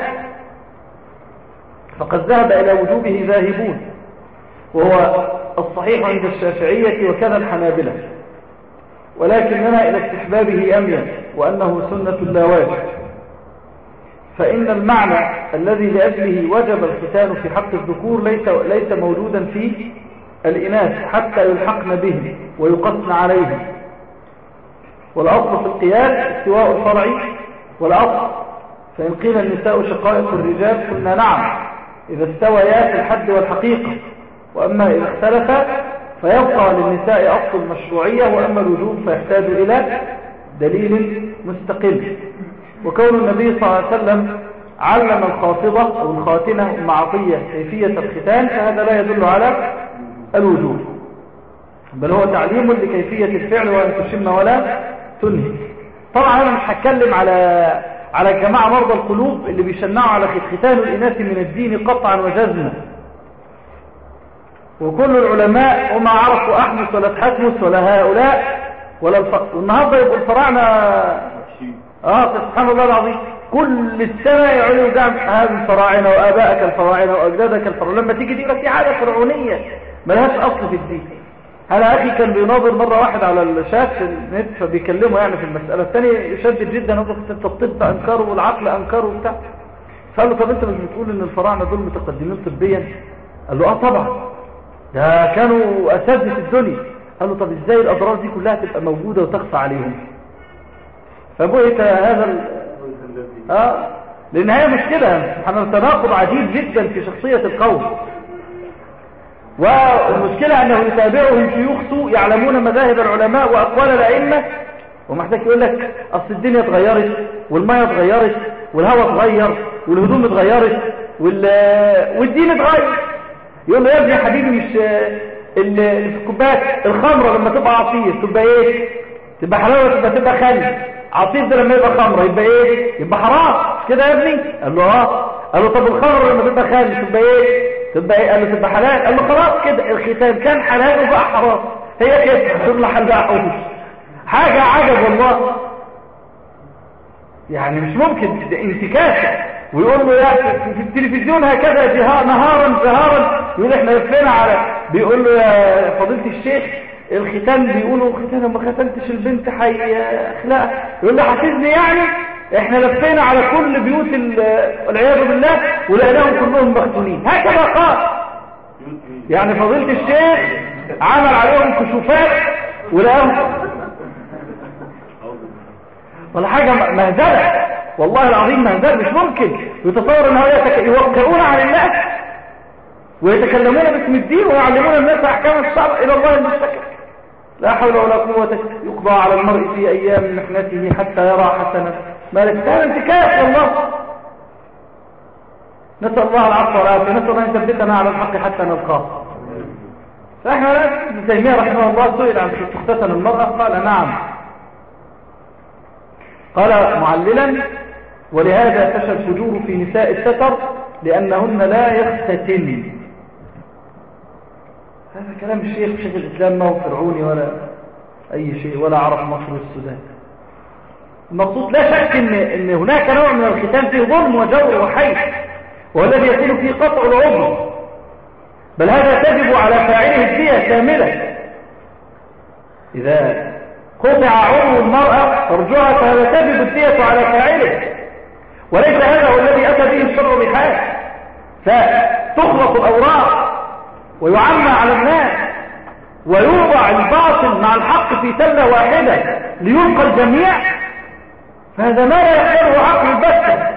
فقد ذهب إلى وجوبه ذاهبون، وهو الصحيح عند الشافعية وكذا الحنابلة، ولكننا إلى استحبابه أميل وأنه سنة لا واجب. فإن المعنى الذي لأجله وجب الختان في حق الذكور ليس موجودا في الإناث حتى يلحقن به ويقصن عليه. والأصل في القياس استواء الفرع والأصل، فإن قيل النساء شقائق الرجال قلنا نعم إذا استويا في الحد والحقيقة، وأما إذا اختلفا فيبقى للنساء أصل المشروعية، وأما الوجوب فيحتاج إلى دليل مستقل. وكون النبي صلى الله عليه وسلم علم الخاطبة أو الخاتنة أم عطية كيفية الختان فهذا لا يدل على الوجوب، بل هو تعليم لكيفية الفعل وأن تشم ولا تنهي. طبعا أنا مش هتكلم على الجماعة مرضى القلوب اللي بيشنعوا على ختان الإناث من الدين قطعا وجزما، وكل العلماء وما عرفوا أحمس ولا تحسمس ولا هؤلاء ولا والنهارده يبقوا الفراعنة سبحان الله العظيم كل السنة يعلوا دعم هذه الفراعنة وآبائك الفراعنة وأجدادك الفراعنة. لما تيجي دي عادة فرعونية ملهاش أصل في الدين. أنا أخي كان بيناظر مرة واحد على الشات في النت فبيكلمه يعني في المسألة، الثاني يشدد جدا وقت الطب أنكره والعقل أنكره وبتاع، فقال له طب أنت مش بتقول إن الفراعنة دول متقدمين طبيا؟ قال له طبعا ده كانوا أساتذة الدنيا. قال له طب إزاي الأضرار دي كلها تبقى موجودة وتخفى عليهم؟ فبقيت هذا لأن هي مشكلة سبحان تناقض عجيب جدا في شخصية القوم، والمشكلة أنه يتابعهم شيوخ سوء يعلمون مذاهب العلماء وأقوال الأئمة، ومحتاج يقول لك أصل الدنيا اتغيرت والمية اتغيرت والهواء اتغير والهدوم اتغيرت والدين اتغير. يقول له يا ابني يا حبيبي مش في الكوبايات الخمرة لما تبقى عصير تبقى ايه؟ تبقى حلاوة تبقى خل. عصير ده لما يبقى خمرة يبقى ايه؟ يبقى حرام كده يا ابني؟ قال له قال له طب الخمرة لما تبقى خل تبقى ايه؟ تبقى ايه؟ قال له تبقى حلال. قال له خلاص كده الختان كان حلال وبقى حرام، هي كده تصلح البحوث. حاجة عجب والله، يعني مش ممكن انتكاسة. ويقول له يا في التلفزيون هكذا نهارا يقول احنا لفينا على، بيقول له يا فضيلة الشيخ الختان بيقولوا ختان ما ختنتش البنت لا يقول لي حاسسني يعني احنا لفينا على كل بيوت والعياذ بالله ولقيناهم كلهم مختونين. هكذا قال يعني فضيلة الشيخ عمل عليهم كشوفات ولقاهم ولا حاجة مهزلة، والله العظيم مهزلة. مش ممكن يتصور ان هؤلاء يوقعون على الناس ويتكلمون باسم الدين ويعلمون الناس احكام الشرع الى الله المشتكى. لا حول ولا قوة. يقضى على المرء في ايام محنته حتى يرى حسنا ما لكتان انتكاس والله. نسأل الله العفو والعافية، نسأل الله ان يثبتنا على الحق حتى نلقاه. فاحنا ابن تيمية رحمه الله سئل عن تختتن المرأة قال نعم، قال معللا ولهذا فشى الفجور في نساء الستر لأنهن لا يختتن. هذا كلام الشيخ شيخ الإسلام ما هو فرعوني ولا أي شيء ولا عرف مصر والسودان. المقصود لا شك إن هناك نوع من الختان فيه ظلم وجور وحيث والذي يكون فيه قطع العضو، بل هذا تجب على فاعله الدية كاملة. إذا قطع عضو المرأة فرجها فهذا تجب الدية على فاعله، وليس هذا هو الذي أتى به الشرع بحال. فتخلط الأوراق ويعمى على الناس ويوضع الباطل مع الحق في تلة واحدة ليبقى الجميع، فهذا ما لا يحتاجه عقل البتة.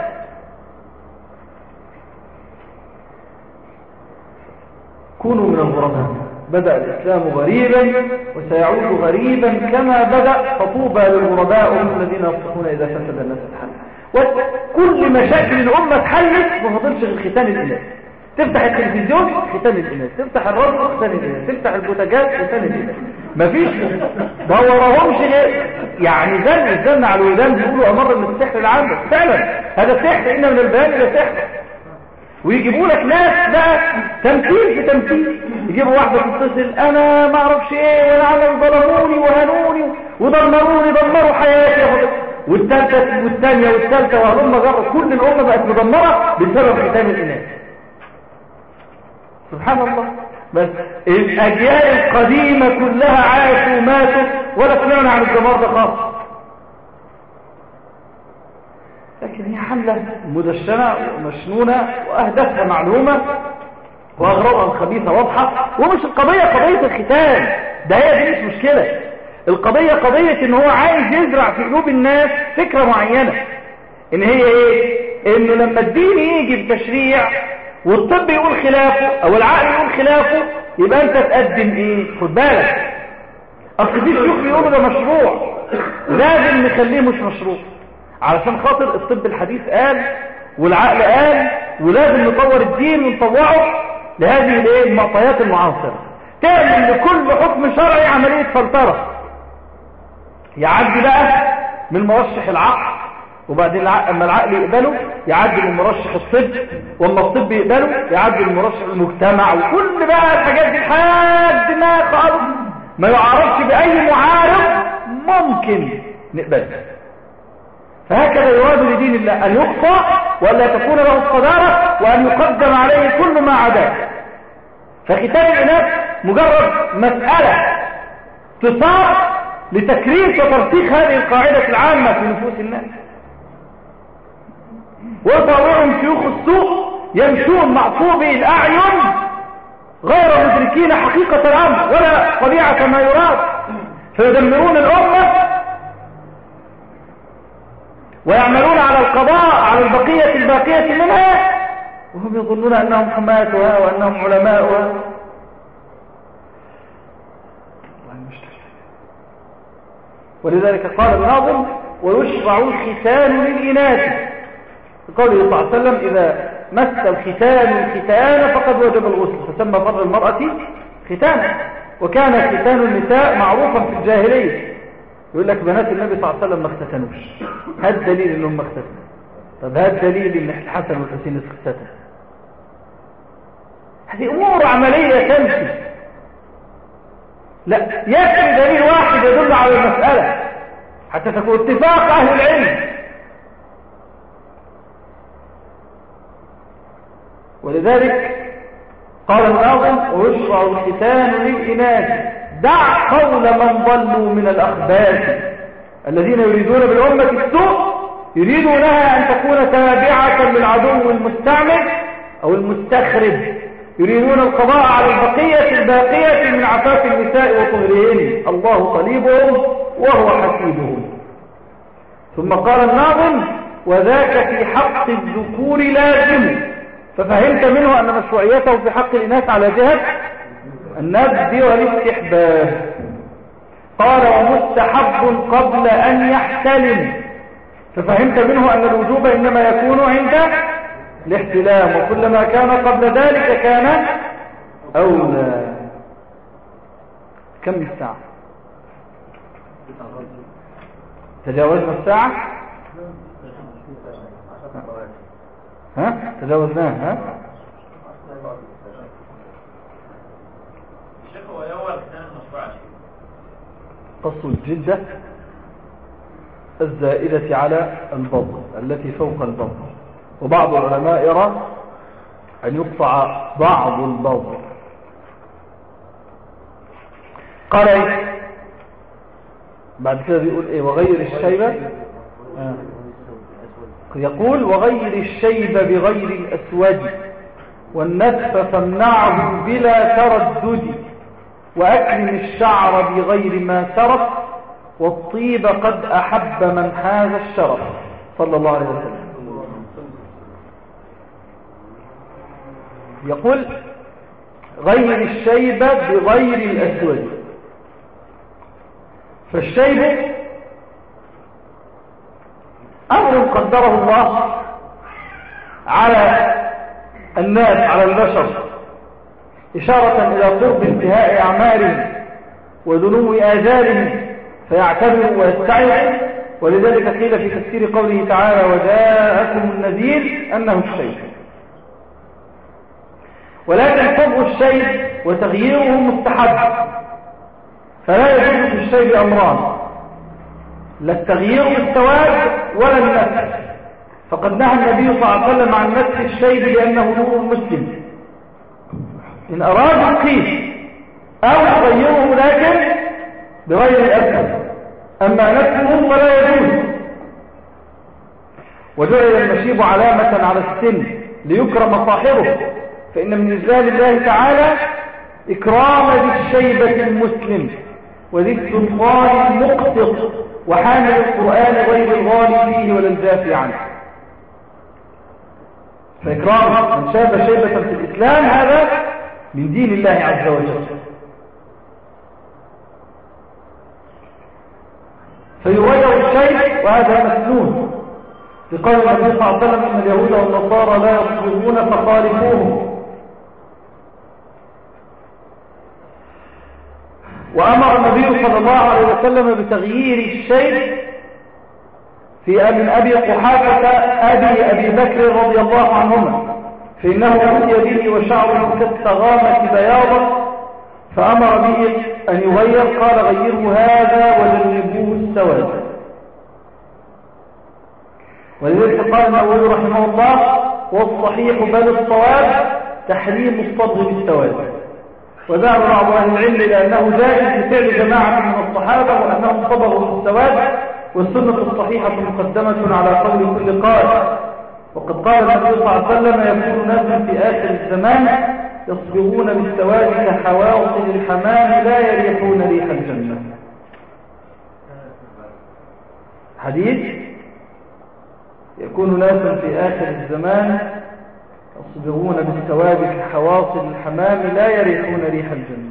كونوا من الغرباء. بدأ الإسلام غريبا وسيعود غريبا كما بدأ، فطوبى للغرباء هم الذين يصلحون إذا فسد الناس اتحل. وكل مشاكل الأمة اتحلت ما فضلش غير ختان الإناث. تفتح التلفزيون ختان الإناث، تفتح الراديو ختان الإناث، تفتح البوتاجاز ختان الإناث. مفيش ما وراهمش غير يعني زن على الودان بيقولوا أمر من السحر العام. فعلا هذا سحر، إن من البيان إلى سحر. ويجيبوا لك ناس بقى تمثيل في تمثيل، يجيبوا واحدة تتصل أنا ما أعرفش إيه ولعلهم ظلموني وهنوني ودمروني دمروا حياتي، والثالثة والثانية والثالثة وهلم جرى. كل الأمة بقت مدمرة بسبب ختان الإناث. سبحان الله. بس الأجيال القديمة كلها عاشوا وماتوا ولا سمعنا عن الدمار ده خالص. لكن هي حملة مدشنة ومشنونة وأهدافها معلومة وأغراضها خبيثة واضحة. ومش القضية قضية الختان ده، هي دي مش مشكلة. القضية قضية ان هو عايز يزرع في قلوب الناس فكرة معينة، ان هي ايه؟ انه لما الدين يجي بتشريع والطب يقول خلافه او العقل يقول خلافه يبقى انت تقدم ايه؟ خد بالك، اصل في شيوخ بيقولوا ده مشروع لازم نخليه مش مشروع علشان خاطر الطب الحديث قال والعقل قال ولازم نطور الدين ونطوعه لهذه الايه؟ المعطيات المعاصرة. تعمل لكل حكم شرعي عملية فلترة، يعدي بقى من مرشح العقل، وبعدين اما العقل يقبله يعدي من مرشح الطب، واما الطب يقبله يعدي من مرشح المجتمع، وكل بقى الحاجات دي لحد ما خالص ما يعارضش باي معارض ممكن نقبله. فهكذا يراد لدين الله ان يقطع ولا تكون له الصدارة وان يقدم عليه كل ما عداه. فختان الاناث مجرد مسألة تصاب لتكريس وترسيخ هذه القاعدة العامة في نفوس الناس. وطاوعهم شيوخ السوء يمشون معصوبي الأعين غير مدركين حقيقة الأمر ولا طبيعة ما يراد، فيدمرون الأمة ويعملون على القضاء على البقية الباقية منها وهم يظنون أنهم حماتها وأنهم علماؤها. ولذلك قال الناظم ويشرع الختان للإناث قال صلى الله عليه وسلم إذا مس الختان الختان فقد وجب الغسل، فسمى فرج المرأة ختانا. وكان ختان النساء معروفا في الجاهلية. يقول لك بنات النبي صلى الله عليه وسلم ما اختتنوش، هذا الدليل انهم ما اختتنوا. طب هذا الدليل ان الحسن والحسين اختتنوا. هذه امور عملية تمشي. لا يكفي دليل واحد يدل على المسألة حتى تكون اتفاق اهل العلم. ولذلك قال الناظم ويشرع الختان للإناث دع قول من ضلوا من الأخباث الذين يريدون بالأمة السوء، يريدونها أن تكون تابعة للعدو المستعمر أو المستخرب، يريدون القضاء على البقية الباقية من عفاف النساء وطهرهن، الله طليبهم وهو حسيبهم. ثم قال الناظم: وذاك في حق الذكور لازم. ففهمت منه أن مشروعيته في حق الإناث على جهة الندب والاستحباب. قال: ومستحب قبل أن يحتلم. ففهمت منه أن الوجوب إنما يكون عند الاحتلام، وكلما كان قبل ذلك كان أولى. كم الساعة؟ تجاوزنا الساعة؟ ها؟ تجاوزناها؟ ها؟ الشيخ هو أول كتاب المشروع قص الجدة الزائدة على البطن التي فوق البطن، وبعض العلماء يرى أن يقطع بعض البطن. قال إيه؟ بعد كده بيقول إيه؟ وغير الشيبة يقول: وغير الشيب بغير الأسود، والنتف فامنعه بلا تردد، وأكرم الشعر بغير ما سرف، والطيب قد أحب من حاز الشرف، صلى الله عليه وسلم. يقول: غير الشيب بغير الأسود. فالشيب أمر قدره الله على الناس، على البشر، إشارة إلى قرب انتهاء أعمالهم ودنو آجالهم فيعتبروا ويستعروا. ولذلك قيل في تفسير قوله تعالى: وجاءكم النذير أنه الشيب. ولكن طبع الشيب وتغييره مستحب، فلا يجوز في الشيب أمران: لا التغيير بالسواد ولا النسخ، فقد نهى النبي صلى الله عليه وسلم عن نسخ الشيب لأنه نور مسلم إن أراد القيس، أو يغيره لكن بغير الأسد. أما نسخه فلا يجوز. وجعل المشيب علامة على السن ليكرم صاحبه، فإن من إجلال الله تعالى إكرام ذي الشيبة المسلم وذي السلطان المقسط وحامل القرآن غير الغالي فيه ولا الجافي عنه. فإكرام من شاب شيبة في الإسلام هذا من دين الله عز وجل. فيغير الشيء وهذا مسنون، في قول النبي صلى الله عليه وسلم: إن اليهود والنصارى لا يصبرون فخالفوهم. وأمر النبي صلى الله عليه وسلم بتغيير الشيء في من أبي قحافة أبي بكر رضي الله عنهما، فإنه أتي به وشعره كالتغامة بياضا، فأمر به أن يغير. قال: غيره هذا وجنبوه السواد. ولذلك قال النووي رحمه الله: والصحيح بل الصواب تحريم الصبغ بالسواد. وذهب بعض أهل العلم إلى أنه جائز لفعل جماعة من الصحابة وأنهم صبغوا بالسواد، والسنة الصحيحة مقدمة على قول كل قائل. وقد قال النبي صلى الله عليه وسلم: يكون ناس في آخر الزمان يصبغون بالسواد كحواصل الحمام لا يريحون ريح الجنة. حديث: يكون ناس في آخر الزمان يصبغون بالسواد كحواصل الحمام لا يريحون ريح الجنة.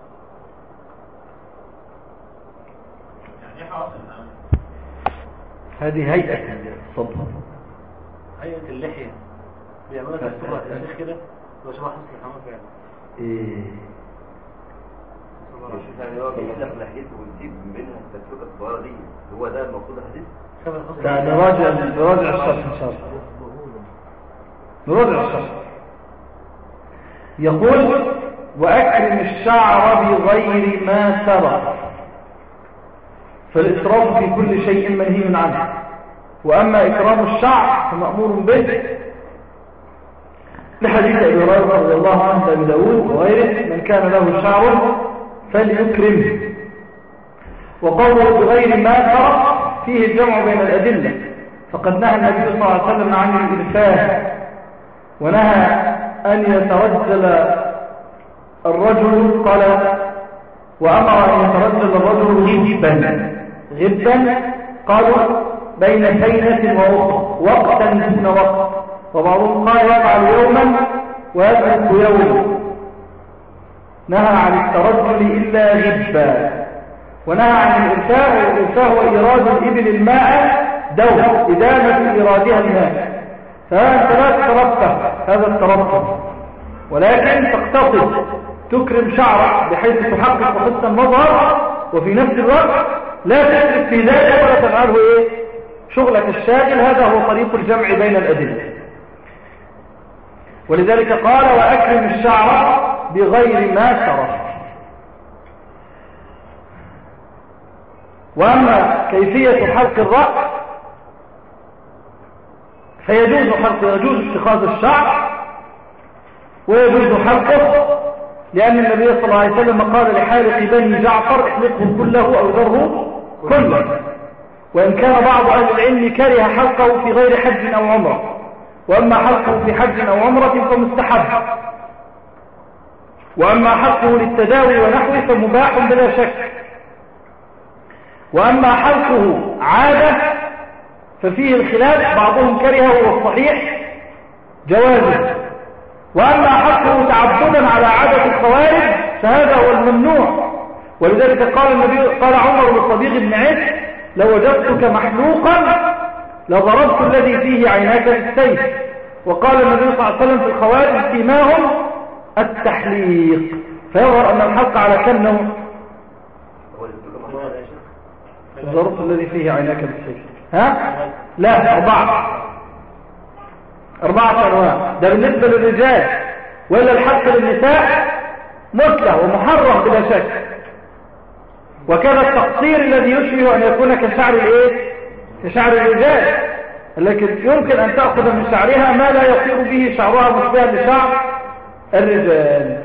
يعني حواصل الحمام هذه هيئة الصبغ، هيئة اللحية بيعملها كالصبغة الشيخ كده، لو شبه حصل الحمام فعلا. يعني هو بيحلق لحيته ويسيب منها التفرقة الصغيرة دي، هو ده المفروض الحديث؟ لا، نراجع الشرح إن شاء الله. نراجع الشرح. يقول: وأكرم الشعر بغير ما سرف. فالإسراف في كل شيء منهي عنه، وأما إكرام الشعر فمأمور به، لحديث أبي هريرة رضي الله عنه أبي داود وغيره: من كان له شعر فليكرمه. وقوله بغير ما شرف فيه الجمع بين الأدلة، فقد نهى النبي صلى الله عليه وسلم عن الإلفاه، ونهى أن يترجل الرجل، قال وأمر أن يترجل الرجل غبا قالوا بين سينة وأخرى، وقتا دون وقت، وبعضهم قال يفعل يوما ويترك يوما. نهى عن الترجل إلا غبا. ونهى عن الإلفاء، والإلفاء هو إيراد الإبل الماء دوم إدامة إيرادها الماء. فأنت لا تترفه هذا الترفه، ولكن تقتصد تكرم شعرك بحيث تحقق حسن المظهر، وفي نفس الوقت لا تشرك في ذلك ولا تفعله شغلك الشاغل. هذا هو طريق الجمع بين الأدلة. ولذلك قال وأكرم الشعر بغير ما شرف. وأما كيفية حلق الرأس فيجوز اتخاذ الشعر ويجوز حلقه، لأن النبي صلى الله عليه وسلم قال لحالق بني جعفر احلقه كله أو ذره كله. وإن كان بعض أهل العلم كره حلقه في غير حج أو عمرة، وأما حلقه في حج أو عمرة فمستحب، وأما حلقه للتداوي ونحوه فمباح بلا شك. وأما حلقه عادة ففيه الخلاف، بعضهم كرهه والصحيح جوازه. وأما حلقه تعبدا على عادة الخوارج فهذا هو الممنوع. ولذلك قال عمر للصديق بن عيسى لو وجدتك محلوقا لضربت الذي فيه عيناك بالسيف. وقال النبي صلى الله عليه وسلم في الخوارج سيماهم التحليق. فيظهر أن الحلق على كم نوع؟ ضربت الذي فيه عيناك بالسيف. ها؟ لا، 4 أنواع. ده بالنسبة للرجال، وإلا الحلق للنساء مثله ومحرم بلا شك. وكان التقصير الذي يشبه أن يكون كشعر الرجال، لكن يمكن أن تأخذ من شعرها ما لا يصير به شعرها مشبها لشعر الرجال.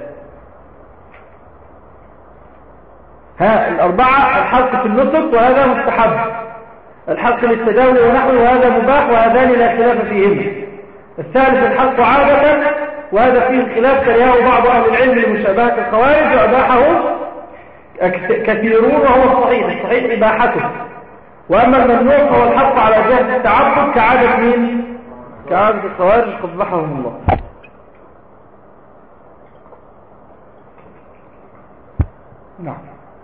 الأربعة: الحلق في النسك وهذا مستحب، الحلق للتداوي ونحوه وهذا مباح، وهذان لا خلاف فيهما. الثالث: الحلق عادة، وهذا فيه الخلاف، كرهه بعض أهل العلم لمشابهة الخوارج وأباحه كثيرون، وهو الصحيح إباحته. وأما الممنوع فهو الحلق على جهة التعبد كعادة الخوارج قبحهم الله. نعم.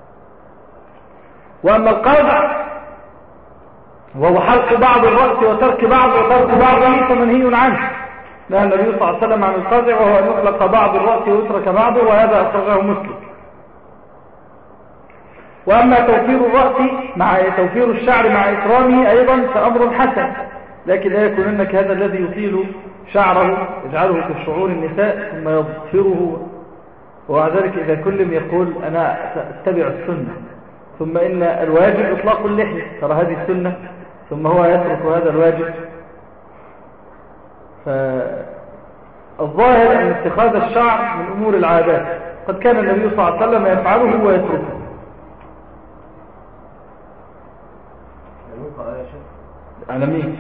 وأما القاذع وهو حلق بعض الرأس وترك بعضه فمنهي عنه. نهى النبي صلى الله عليه وسلم عن القاذع، وهو أن يحلق بعض الرأس ويترك بعضه، وهذا أخرجه مسلم. وأما توفير الرأس مع توفير الشعر مع إكرامه أيضا فأمر حسن، لكن لا يكوننك هذا الذي يطيل شعره يجعله كشعور النساء ثم يضفره. وذلك إذا كل يقول أنا أتبع السنة، ثم إن الواجب إطلاق اللحية، ترى هذه السنة، ثم هو يترك هذا الواجب. فالظاهر أن اتخاذ الشعر من أمور العادات، قد كان النبي صلى الله عليه وسلم يفعله ويتركه. على مين؟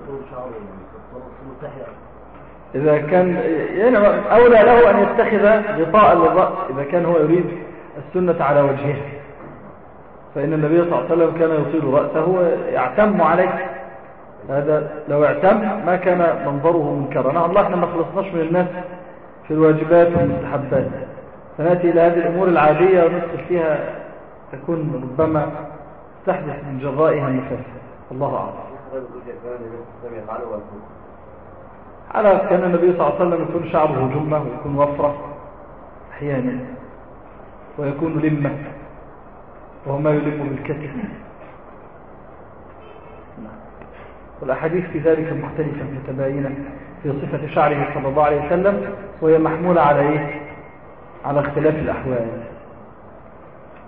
إذا كان أولى له أن يتخذ غطاء للرأس إذا كان هو يريد السنة على وجهها، فإن النبي صلى الله عليه وسلم كان يطيل رأسه ويعتم عليه. هذا لو اعتم ما كان منظره منكرا. نعم الله، احنا ما خلصناش من الناس في الواجبات والمستحبات، فنأتي إلى هذه الأمور العادية وندخل فيها تكون ربما تحدث من جرائها المفاسد. الله أعلم. كان النبي صلى الله عليه وسلم يكون شعره جمة، ويكون وفرة أحيانا، ويكون لمة، وهو ما يلم بالكتف. والأحاديث في ذلك مختلفة متباينة في صفة شعره صلى الله عليه وسلم، وهي محمولة على اختلاف الأحوال.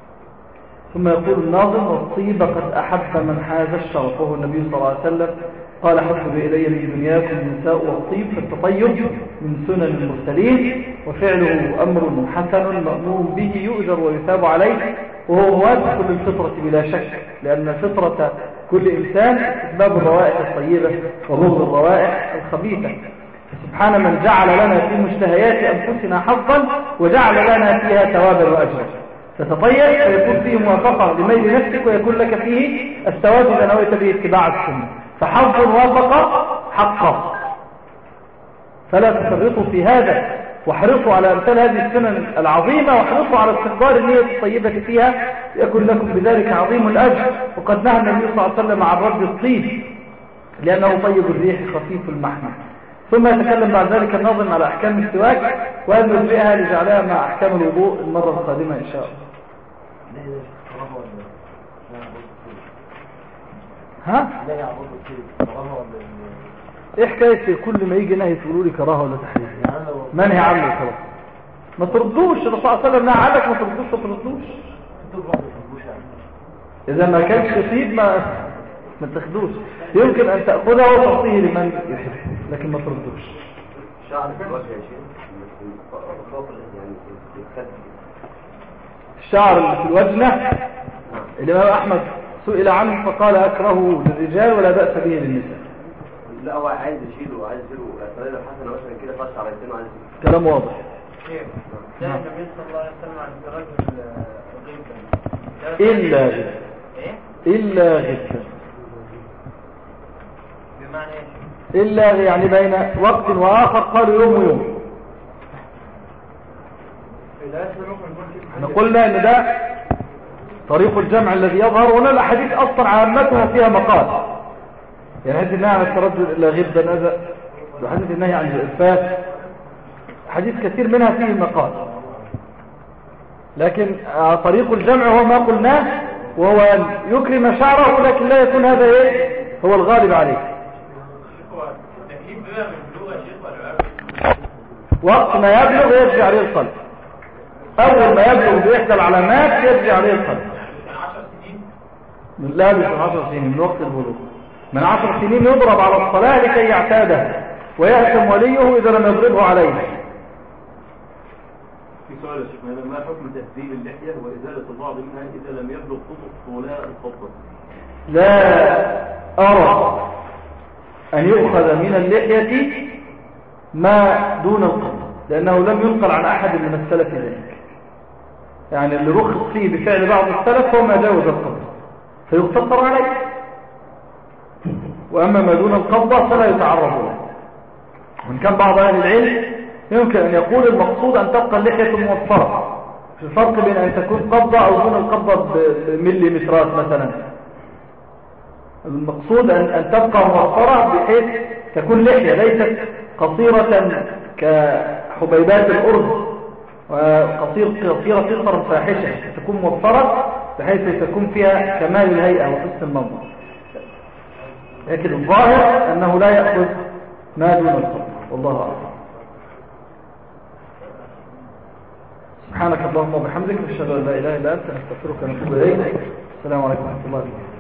ثم يقول الناظم: والطيب قد أحب من حاز الشرف، وهو النبي صلى الله عليه وسلم قال حبب إلي من دنياكم النساء والطيب، فالتطيب من سنن المرسلين، وفعله أمر حسن مأمور به يؤجر ويثاب عليه، وهو موافق للفطرة بلا شك، لأن فطرة كل إنسان استحباب الروائح الطيبة وبغض الروائح الخبيثة. فسبحان من جعل لنا في مشتهيات أنفسنا حظا وجعل لنا فيها ثوابا وأجرا. تتطيب فيكون فيه موافقة لميل نفسك، ويكون لك فيه الثواب إذا نويت به اتباع السنة، فحظ وافق حقا. فلا تفرطوا في هذا، واحرصوا على أمثال هذه السنن العظيمة، واحرصوا على استحضار النية الطيبة فيها، يكون لكم بذلك عظيم الأجر. وقد نهى النبي صلى الله عليه وسلم عن رد الطيب لأنه طيب الريح خفيف المحمى. ثم يتكلم بعد ذلك الناظم على أحكام السواك، وأن نرجئها لجعلها مع أحكام الوضوء المرة القادمة إن شاء الله. ها؟ ايه حكاية كل ما يجي نهي تقولوا لي كراهه ولا تحريم؟ منهي عنه خلاص، ما تردوش. الرسول صلى الله عليه وسلم نهى عنك، ما تردوش. اذا ما كانش يصيب ما تاخدوش. يمكن ان تاخذها وتعطيه لمن يحب، لكن ما تردوش. شعر في الوجه يا شيخ يعني الشعر اللي في الوجنة الإمام أحمد سئل عنه فقال أكرهه للرجال ولا بأس به للنساء. لا هو عايز يشيله طريقة حسنة مثلا كده فش على يتين وعايز كلام واضح. ده النبي صلى الله عليه وسلم عن الرجل غيبا إلا غيبا بمعنى ايه؟ إلا يعني بين وقت وآخر، قالوا يوم ويوم. احنا قلنا ان ده طريق الجمع الذي يظهر، ولا الأحاديث أصلا عامتها فيها مقال، يعني حديث النهي عن التردد إلا غيبا أذى، وحديث النهي عن الإلفات، حديث كثير منها فيه مقال. لكن طريق الجمع هو ما قلناه، وهو أن يكرم شعره، لكن لا يكون هذا ايه هو الغالب عليه. وقت ما يبلغ يرجع عليه القلب، أول ما يبلغ بإحدى العلامات يرجع عليه القلب. لا مش من 10 سنين، من وقت البلوغ. من 10 سنين يضرب على الصلاة لكي يعتادها، ويأثم وليه إذا لم يضربه عليه. في سؤال يا شيخنا، ما حكم تهذيب اللحية وإزالة البعض منها إذا لم يبلغ طولاء الخطة؟ لا أرى أن يؤخذ من اللحية ما دون القبضة، لأنه لم ينقل عن أحد من السلف ذلك. يعني اللي رخص فيه بفعل بعض السلف هو ما جاوز القبضة فيقتصر عليه، وأما ما دون القبضة فلا يتعرض له. وإن كان بعض أهل العلم يمكن أن يقول المقصود أن تبقى اللحية موفرة، في الفرق بين أن تكون قبضة أو دون القبضة بمليمترات مثلا. المقصود أن تبقى موفرة بحيث تكون لحية ليست قصيرة كحبيبات الأرز، وقصيرة قصرا فاحشة، تكون موفرة بحيث تكون فيها كمال الهيئة وحسن المنظر. لكن الظاهر أنه لا يأخذ ما دون القبضة، والله أعلم. سبحانك اللهم وبحمدك، نشهد أن لا إله إلا أنت، نستغفرك ونتوب إليك. السلام عليكم ورحمة الله وبركاته.